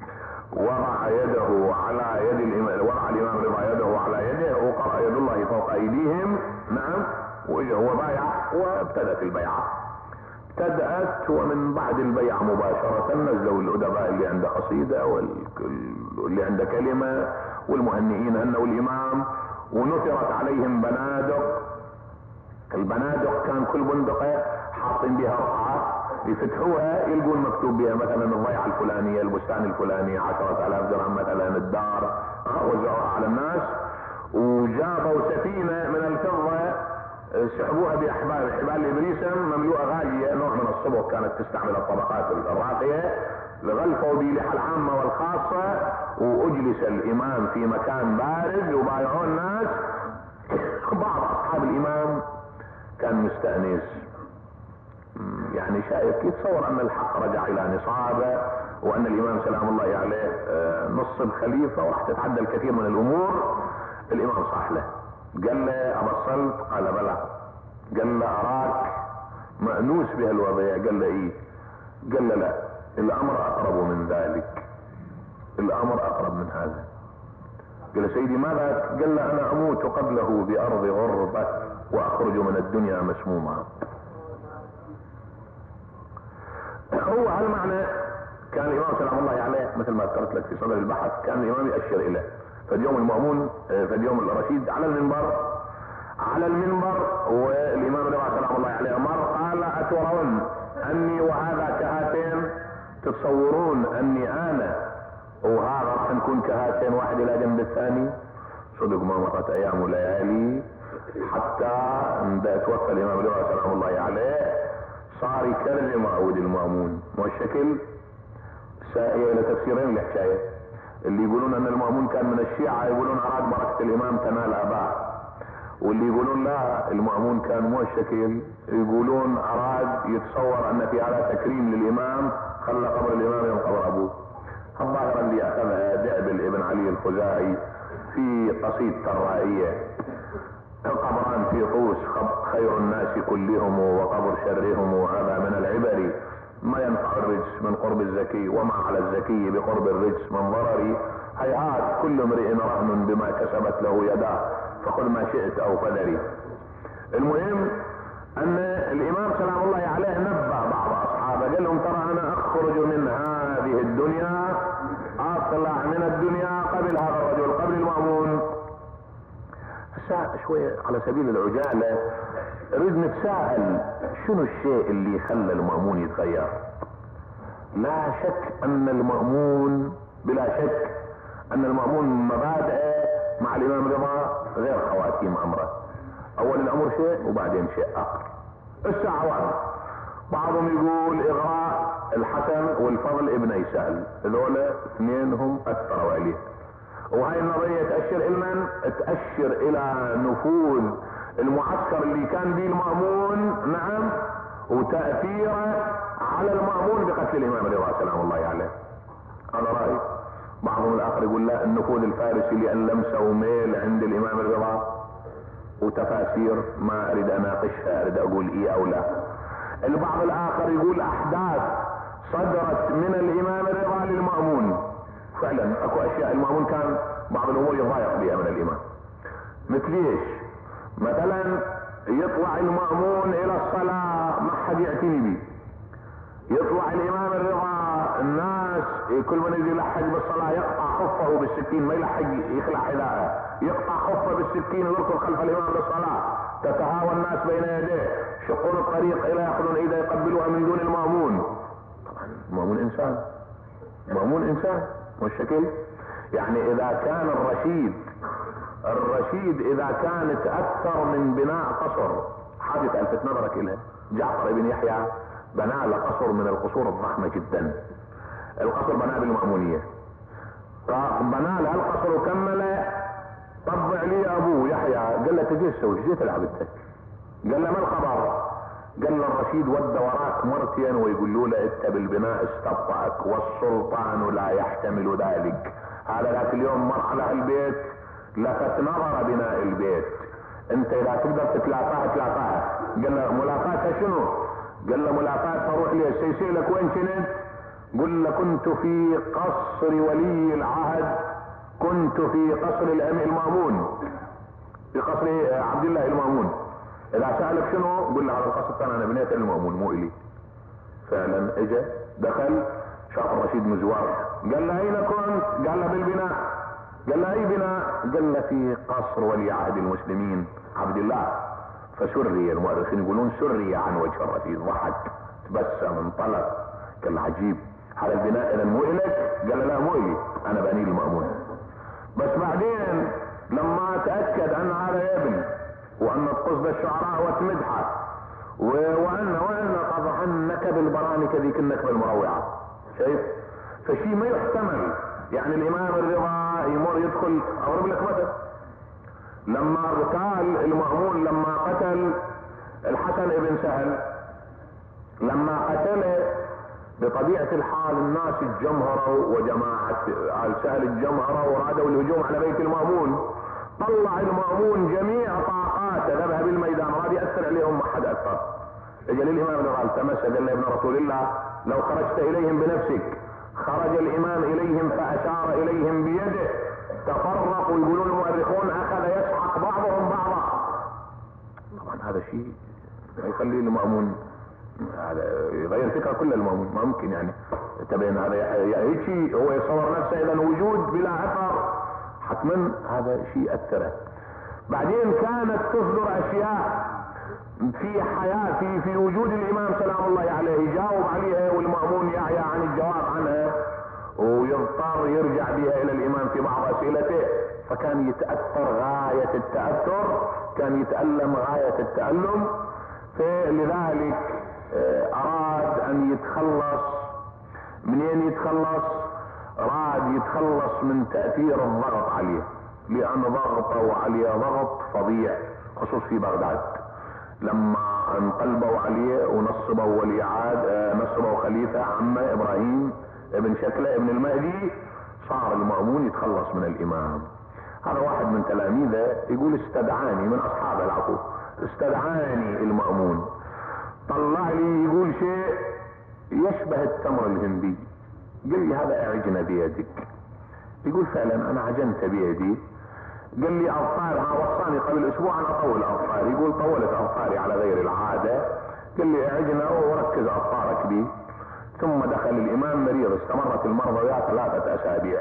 وضع يده على يد الامام، وضع الامام رضا يده على يده وقرأ يد الله فوق ايديهم، نعم، واجا هو بايع وابتدت البيعة. ابتدأت ومن بعد البيعة مباشرة نزلوا الادباء اللي عنده قصيدة واللي عنده كلمة والمهنئين هنوا الامام، ونثرت عليهم بنادق. البنادق كان كل بندقة حاطين بها رقعة، يفتحوها يلقون مكتوب بها مثلا الضيعة الفلانية، البستان الفلاني، عشرة الاف درهم مثلا الدار، وزعوها على الناس. وجابوا سفينة من الفضة سحبوها باحبال حبال الابريسم مملوءة غالية، نوع من الصبغ كانت تستعمل الطبقات الراقية، غلفوا بلحى العامة والخاصة، واجلس الامام في مكان بارد وبايعوا الناس. بعض اصحاب الامام كان مستأنس، يعني شايف يتصور ان الحق رجع الى نصابه، وان الامام سلام الله عليه نصب خليفة وراح تتعدى الكثير من الامور. الامام صاح له قال له ابصلت؟ قال بلى. قال له اراك مأنوس بهالوضع؟ قال له ايه. قال له لا، الامر اقرب من ذلك، الامر اقرب من هذا. قال له سيدي ماذا؟ قال له انا اموت قبله بارض غربة واخرج من الدنيا مسموما. هو هالمعنى كان الامام سلام الله عليه مثل ما ذكرت لك في صدر البحث، كان الامام يأشر اليه. فاليوم المأمون في اليوم الرشيد على المنبر على المنبر والامام رضا سلام الله عليه مر قال اترون اني وهذا كهاتين؟ تتصورون اني انا وهذا راح نكون كهاتين واحد الى جنب الثاني؟ صدق ما مرت ايام وليالي حتى توفى الامام رضا سلام الله عليه، صار يكرم عود المأمون. والشكل سائل الى تفسيرين الحكايه، اللي يقولون ان المأمون كان من الشيعة يقولون اراد بركة الامام تنال اباه، واللي يقولون لا المأمون كان مو الشكل، يقولون اراد يتصور ان في هذا تكريم للامام، خلى قبر الامام يوم قبر ابوه. الظاهرة اللي اخذها دعبل ابن علي الخزاعي في قصيدة الرائية، القبران في طوس خير الناس كلهم وقبر شرهم، وهذا من العبر ما ينفع الرجس من قرب الزكي، وما على الزكي بقرب الرجس من ضرري، هيهات كل امرئ رهن بما كسبت له يداه فخذ ما شئت او فذري. المهم ان الامام سلام الله عليه نبه بعض اصحابه قال لهم ترى انا اخرج من هذه الدنيا، اطلع من الدنيا قبل هذا الرجل، قبل المأمون. شوية على سبيل العجالة نريد نتساءل شنو الشيء اللي خلى المأمون يتغير؟ لا شك ان المأمون بلا شك ان المأمون مبادئه مع الامام رضا غير خواتيم امره. اول الامر شيء وبعدين شيء اخر. الساعة واحد بعضهم يقول اغراء الحسن والفضل ابن سهل، هذول اثنين هم اثروا عليه، وهاي النظرية تأشر إلى من؟ تأشر إلى نفوذ المعسكر اللي كان به المأمون، نعم، وتأثيره على المأمون بقتل الإمام رضا سلام الله عليه. أنا رأي بعضهم الآخر يقول لا، النفوذ الفارسي لأن لمسه ميل عند الإمام رضا وتفاسير ما اريد اناقشها، اريد اقول ايه او لا. البعض الاخر يقول احداث صدرت من الامام الرضا للمأمون. فعلا اكو اشياء المأمون كان بعض الامور يضايق بها من الامام. مثل ايش؟ مثلا يطلع المأمون الى الصلاة ما حد يعتني به، يطلع الامام الرضا الناس كل من يجي يلحق بالصلاة يقطع خفه بالسكين، ما يلحق يخلع حذاءه، يقطع خفه بالسكين ويركض خلف الامام بالصلاة، تتهاوى الناس بين يديه، يشقون الطريق الى ياخذون ايده يقبلوها من دون المأمون. طبعا المأمون انسان، المأمون انسان مش شكل. يعني اذا كان الرشيد الرشيد اذا كان تأثر من بناء قصر، حادث الفت نظرك الها، جعفر بن يحيى بنى له قصر من القصور الضخمة جدا، القصر بناه بالمأمونية، بنى له القصر وكمله، طبع لي ابوه يحيى، قال له تجي تسوي ايش تلعب انت؟ قال له ما الخبر؟ قال له الرشيد ود وراك مرتين ويقولوا له انت بالبناء استبطأك والسلطان لا يحتمل ذلك. هذا ذاك اليوم مر على البيت لفت نظر بناء البيت، انت اذا تقدر تتلافاها تلافاها. قال له ملافاتها شنو؟ قال له ملافات فروح لي سيسيلك وين كنت؟ قل له كنت في قصر ولي العهد، كنت في قصر الامير المأمون، في قصر عبد الله المأمون. اذا سألك شنو قل له هذا القصر الثاني انا بنيته للمأمون مو الي. فعلا اجى دخل شاف الرشيد مزوار، قال له اين كنت؟ قال له بالبناء. قال له اي بناء؟ قال له في قصر ولي عهد المسلمين عبد الله. فسري، المؤرخين يقولون سري عن وجه الرشيد، ضحك تبسم انطلق، قال له عجيب هذا البناء اذا مو الك؟ قال له لا مو الي انا بني المأمون. بس بعدين لما تأكد ان هذا ابن وان قصد الشعراء وتمدحه وان وان قضى النكب البرانكه ذيك النكبه المروعه، شايف؟ فشي ما يحتمل. يعني الامام الرضا يمر يدخل، اضرب لك مثل، لما اغتال المأمون لما قتل الحسن ابن سهل، لما قتله بطبيعة الحال الناس اتجمهروا وجماعة آل سهل اتجمهروا ورادوا الهجوم على بيت المأمون. طلع المأمون جميع طاقاته ذبها بالميدان، راد يأثر عليهم ما حد أثر. اجى للامام الرضا التمس، قال له يا ابن رسول الله لو خرجت اليهم بنفسك. خرج الامام اليهم فاشار اليهم بيده، تفرقوا. يقولون المؤرخون اخذ يسحق بعضهم بعضا. طبعا هذا شيء ما يخلي المأمون هذا يغير فكره كل المأمون، ما ممكن. يعني تبين هذا هيك شيء هو يصور نفسه اذا وجود بلا اثر، حتما هذا شيء اثره. بعدين كانت تصدر اشياء في حياة في في وجود الامام سلام الله عليه، يجاوب عليها والمأمون يعيا عن الجواب عنها ويضطر يرجع بها الى الامام في بعض اسئلته، فكان يتأثر غاية التأثر، كان يتألم غاية التألم. فلذلك اراد ان يتخلص. منين يتخلص؟ راد يتخلص من تأثير الضغط عليه، لان ضغطه عليه ضغط فظيع خصوص في بغداد. لما انقلبوا عليه ونصبوا ولي عهد، نصبوا خليفة عمه ابراهيم ابن شكلة ابن المهدي، صار المأمون يتخلص من الامام. هذا واحد من تلاميذه يقول استدعاني من اصحاب العفو، استدعاني المأمون طلع لي يقول شيء يشبه التمر الهندي، قال لي هذا اعجن بيدك. يقول فعلا انا عجنت بيدي. قال لي اظفارها، وصاني قبل اسبوع ان اطول اظفاري. يقول طولت اظفاري على غير العادة. قال لي اعجنها وركز اظفارك بي. ثم دخل الامام مريض، استمرت المرضى وياه ثلاثة اسابيع.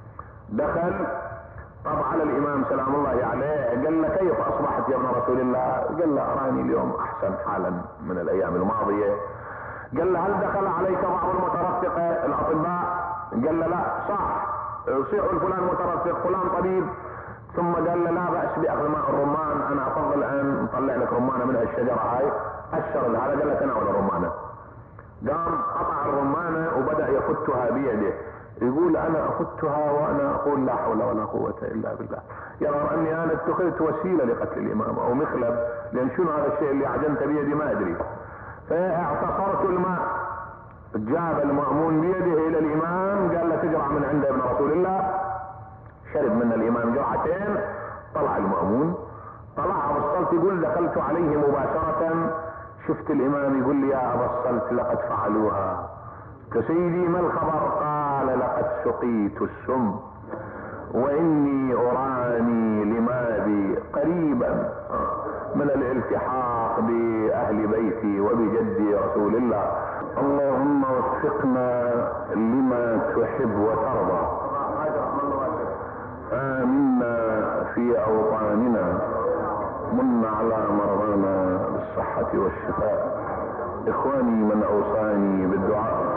دخل طب على الامام سلام الله عليه، قال له كيف اصبحت يا ابن رسول الله؟ قال له اراني اليوم احسن حالا من الايام الماضية. قال له هل دخل عليك بعض المترفقة الاطباء؟ قال له لا. صح، صيحوا الفلان مترفق فلان طبيب. ثم قال له لا بأس باخذ ماء الرمان، انا افضل ان نطلع لك رمانة من الشجرة هاي اشر هذا. قال له تناول الرمانة. قام قطع الرمانة وبدأ يفتها بيده. يقول انا افتها وانا اقول لا حول ولا قوة الا بالله، يرى اني انا اتخذت وسيلة لقتل الامام او مخلب، لان شنو هذا الشيء اللي عجنت بيدي ما ادري. فاعتصرت الماء، جاب المأمون بيده الى الامام، قال له تجرع من عند ابن رسول الله. شرب من الامام جرعتين، طلع المأمون طلع أبو الصلت يقول دخلت عليه مباشرة، شفت الإمام يقول لي يا أبا الصلت لقد فعلوها. سيدي ما الخبر؟ قال لقد سقيت السم وإني أراني لما بي قريبا من الالتحاق بأهل بيتي وبجدي رسول الله. اللهم وفقنا لما تحب وترضى. آمنا في أوطاننا، من على مرضانا بالصحة والشفاء. إخواني من أوصاني بالدعاء،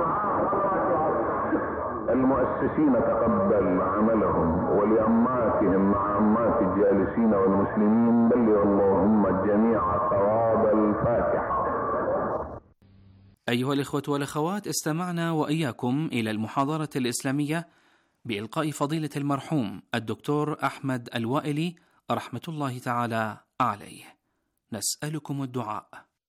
المؤسسين تقبل عملهم، ولأماتهم مع أمات الجالسين والمسلمين بلغ اللهم الجميع ثواب الفاتحة. أيها الإخوة والأخوات، استمعنا وإياكم إلى المحاضرة الإسلامية بإلقاء فضيلة المرحوم الدكتور أحمد الوائلي رحمة الله تعالى عليه. نسألكم الدعاء.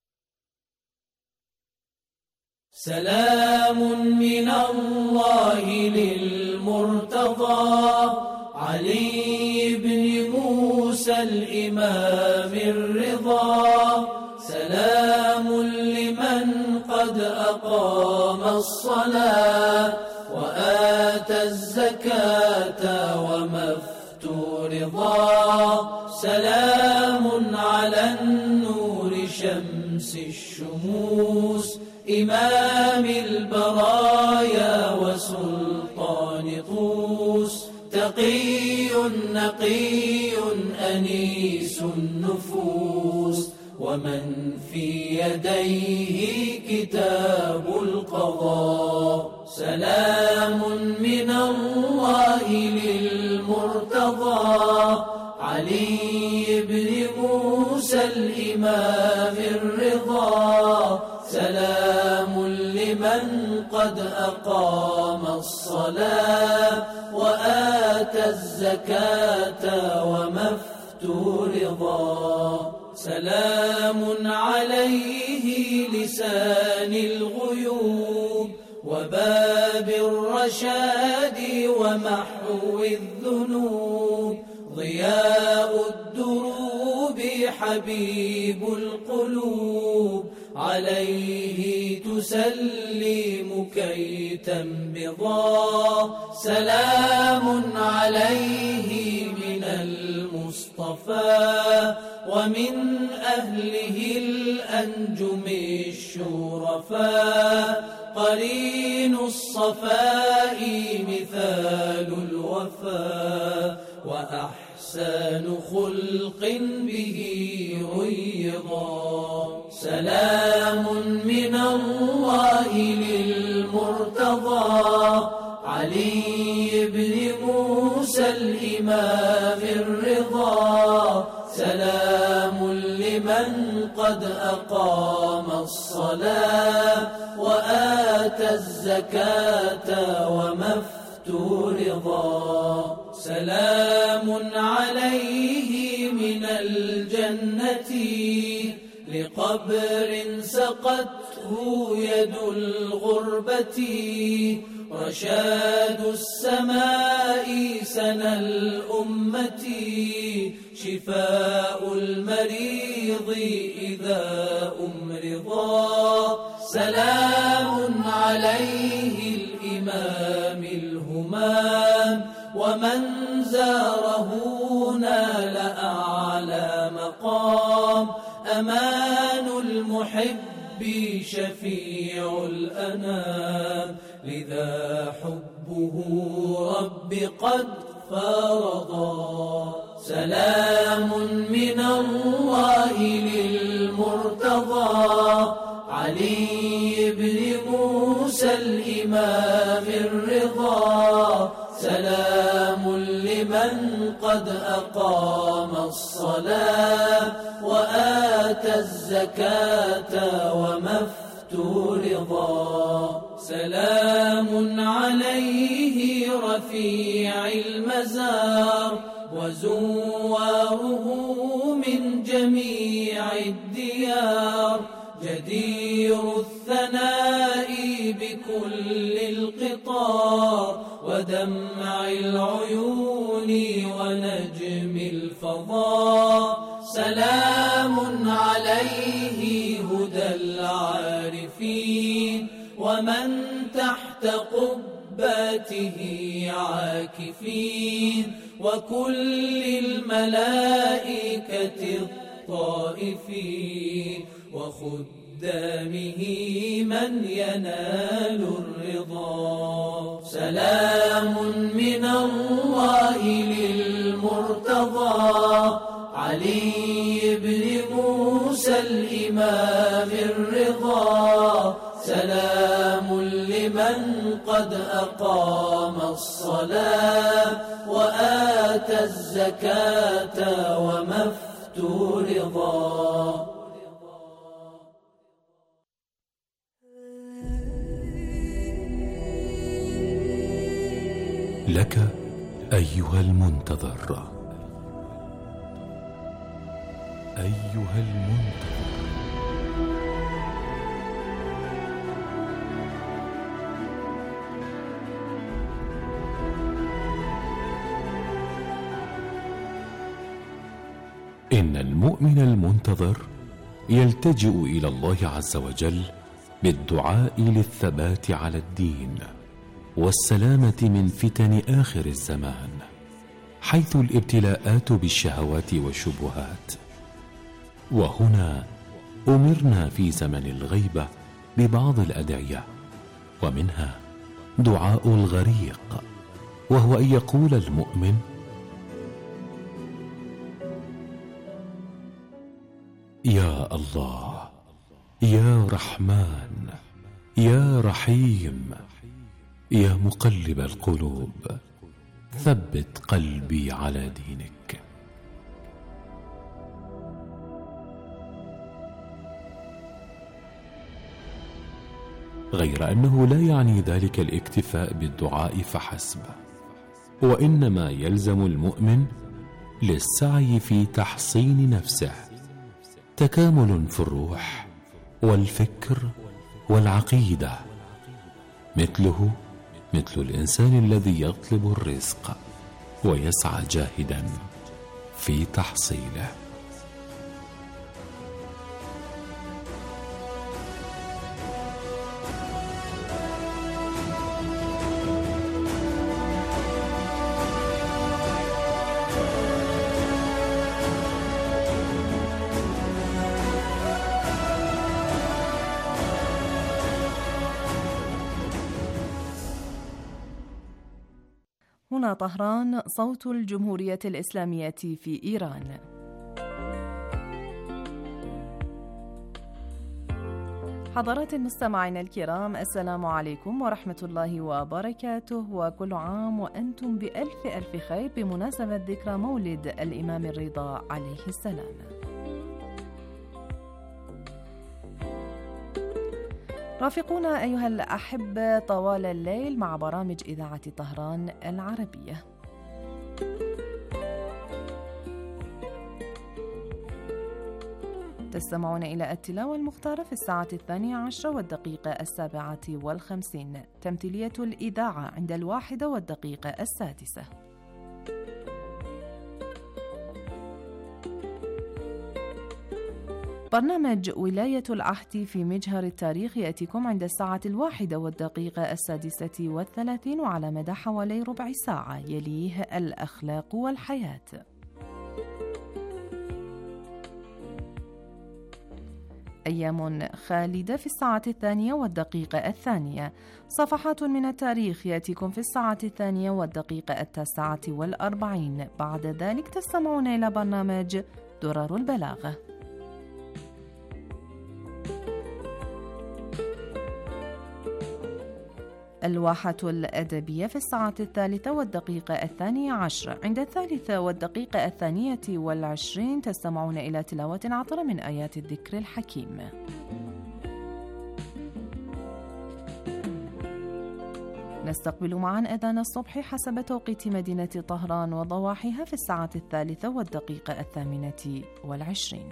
سلام من الله للمرتضى علي بن موسى الإمام الرضا. سلام لمن قد أقام الصلاة وآتى الزكاة وما افترضا. سلام على النور شمس الشموس إمام البرايا وسلطان طوس. تقي نقي أنيس النفوس ومن في يديه كتاب القضاء. سلام من الله للمرتضى علي بن موسى الإمام الرضا. سلام لمن قد أقام الصلاة وآتى الزكاة وما افترضا. سلام عليه لسان الغيوب وباب الرشاد ومحو الذنوب. ضياء الدروب حبيب القلوب عليه تسلم كي تنبضا. سلام عليه من المصطفى ومن أهله الأنجم الشرفاء. قرين الصفاء مثال الوفاء وأحسن خلق به ريضا. سلام من الله للمرتضى علي بن موسى الإمام الرضا. سلام لمن قد أقام الصلاة وآتى الزكاة وما افترضا. سلام عليه من الجنة لقبر سقته يد الغربة. رشاد السماء سنى الأمة. شفاء المريض إذا أمرضا. سلام عليه الإمام الهمام ومن زاره نال أعلى مقام. أمان المحب شفيع الأنام لذا حبه رب قد فرضا. سلام من الله للمرتضى علي بن موسى الإمام الرضا. سلام لمن قد أقام الصلاة وآتى الزكاة وما افترضا. سلام عليه رفيع المزار وزواره من جميع الديار. جدير الثناء بكل القطار ودمع العيون ونجم الفضاء. عليه هدى العارفين ومن تحت قباته عاكفين وكل الملائكة الطائفين وخدامه من ينال الرضا. سلام من الله للمرتضى علي بن موسى الإمام الرضا. سلام لمن قد أقام الصلاة وآتى الزكاة ومفترضا. لك أيها المنتظر، أيها المنتظر، إن المؤمن المنتظر يلتجئ إلى الله عز وجل بالدعاء للثبات على الدين والسلامة من فتن آخر الزمان، حيث الابتلاءات بالشهوات والشبهات. وهنا أمرنا في زمن الغيبة ببعض الأدعية، ومنها دعاء الغريق، وهو أن يقول المؤمن: يا الله، يا رحمن، يا رحيم، يا مقلب القلوب، ثبت قلبي على دينك. غير أنه لا يعني ذلك الاكتفاء بالدعاء فحسب، وإنما يلزم المؤمن للسعي في تحصين نفسه تكامل في الروح والفكر والعقيدة، مثله مثل الإنسان الذي يطلب الرزق ويسعى جاهدا في تحصيله. هنا طهران، صوت الجمهورية الإسلامية في إيران. حضرات المستمعين الكرام، السلام عليكم ورحمة الله وبركاته، وكل عام وأنتم بألف ألف خير بمناسبة ذكرى مولد الإمام الرضا عليه السلام. رافقونا أيها الأحبة طوال الليل مع برامج إذاعة طهران العربية. تستمعون إلى التلاوة المختارة في الساعة الثانية عشرة والدقيقة السابعة والخمسين، تمثيلية الإذاعة عند الواحدة والدقيقة السادسة. برنامج ولاية العهد في مجهر التاريخ يأتيكم عند الساعة الواحدة والدقيقة السادسة والثلاثين وعلى مدى حوالي ربع ساعة، يليه الأخلاق والحياة. أيام خالدة في الساعة الثانية والدقيقة الثانية. صفحات من التاريخ يأتيكم في الساعة الثانية والدقيقة التاسعة والأربعين. بعد ذلك تستمعون إلى برنامج درر البلاغة. الواحة الأدبية في الساعة الثالثة والدقيقة الثانية عشر. عند الثالثة والدقيقة الثانية والعشرين تستمعون إلى تلاوة عطرة من آيات الذكر الحكيم. نستقبل معا أذان الصبح حسب توقيت مدينة طهران وضواحيها في الساعة الثالثة والدقيقة الثامنة والعشرين.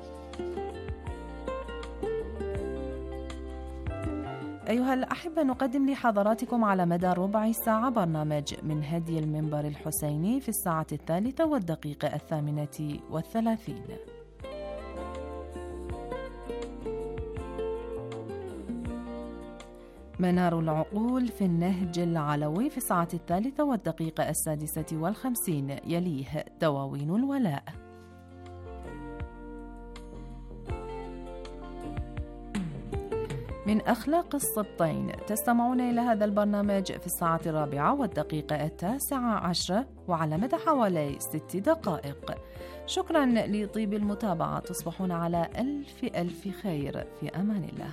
أيها الأحبة، نقدم لحضراتكم على مدى ربع ساعة برنامج من هدي المنبر الحسيني في الساعة الثالثة والدقيقة الثامنة والثلاثين. منار العقول في النهج العلوي في الساعة الثالثة والدقيقة السادسة والخمسين، يليه دواوين الولاء. من أخلاق السبطين تستمعون إلى هذا البرنامج في الساعة الرابعة والدقيقة التاسعة عشرة وعلى مدى حوالي ست دقائق. شكرا لطيب المتابعة، تصبحون على ألف ألف خير، في أمان الله.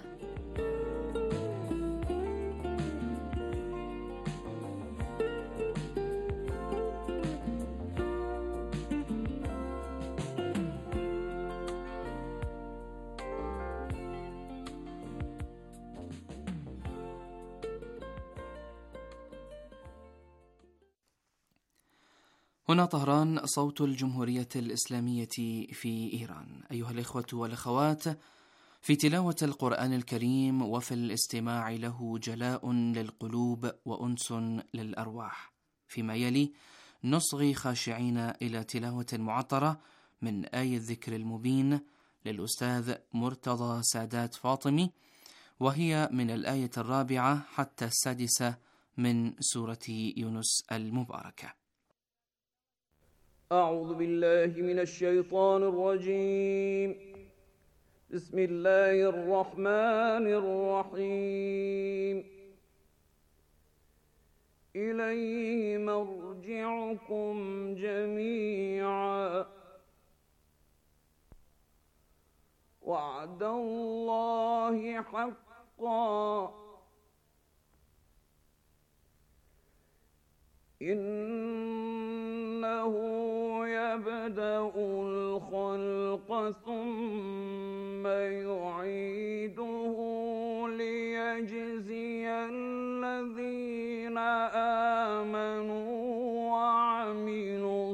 هنا طهران، صوت الجمهورية الإسلامية في إيران. أيها الإخوة والأخوات، في تلاوة القرآن الكريم وفي الاستماع له جلاء للقلوب وأنس للأرواح. فيما يلي نصغي خاشعين إلى تلاوة معطرة من آية الذكر المبين للأستاذ مرتضى سادات فاطمي، وهي من الآية الرابعة حتى السادسة من سورة يونس المباركة. أعوذ بالله من الشيطان الرجيم. بسم الله الرحمن الرحيم. إليه مرجعكم جميعا وعد الله حقا إنه يبدأ الخلق ثم يعيده ليجزي الذين آمنوا وعملوا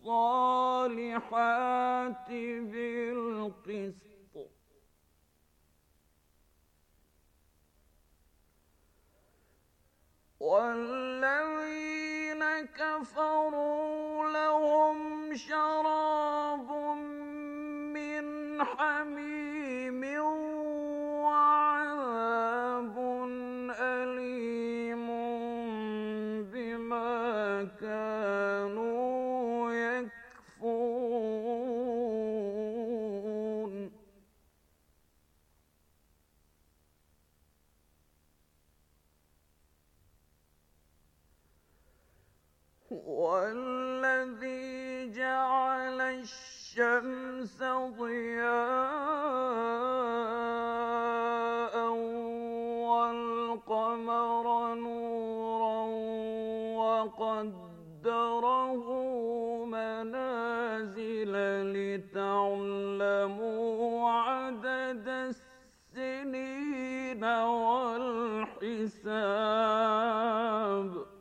الصالحات بالقسط والذين كفروا لهم شراب من حميم وعذاب أليم بما كانوا يكفرون. والذي جعل الشمس ضياء والقمر نورا وقدره منازل لتعلموا عدد السنين والحساب.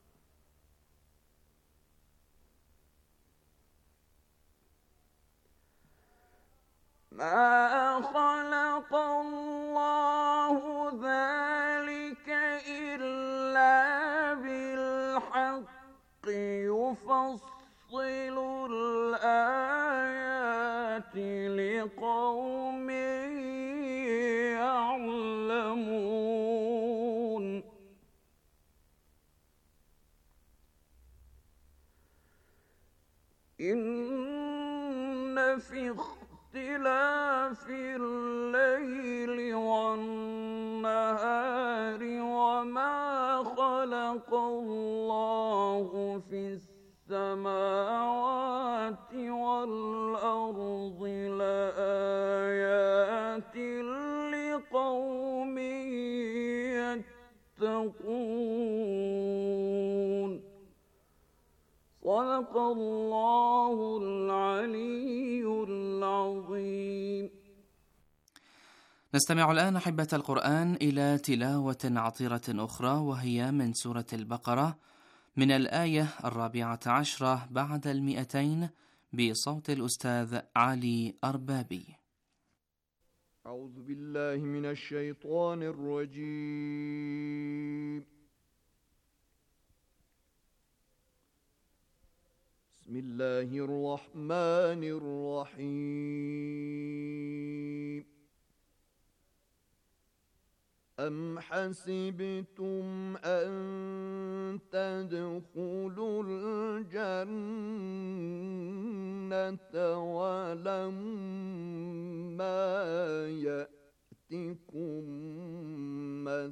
ما خلق الله ذلك إلا بالحق يفصل الآيات لقوم يعلمون. إن في اختلاف الليل والنهار وما خلق الله في السماوات والأرض لآيات لقوم يتقون. صدق الله العلي العظيم. نستمع الآن أحبة القرآن إلى تلاوة عطرة أخرى، وهي من سورة البقرة من الآية الرابعة عشرة بعد المئتين بصوت الأستاذ علي أربابي. أعوذ بالله من الشيطان الرجيم. بسم الله الرحمن الرحيم. أم حسبتم أن تدخلوا الجنة ولما يأتكم مثل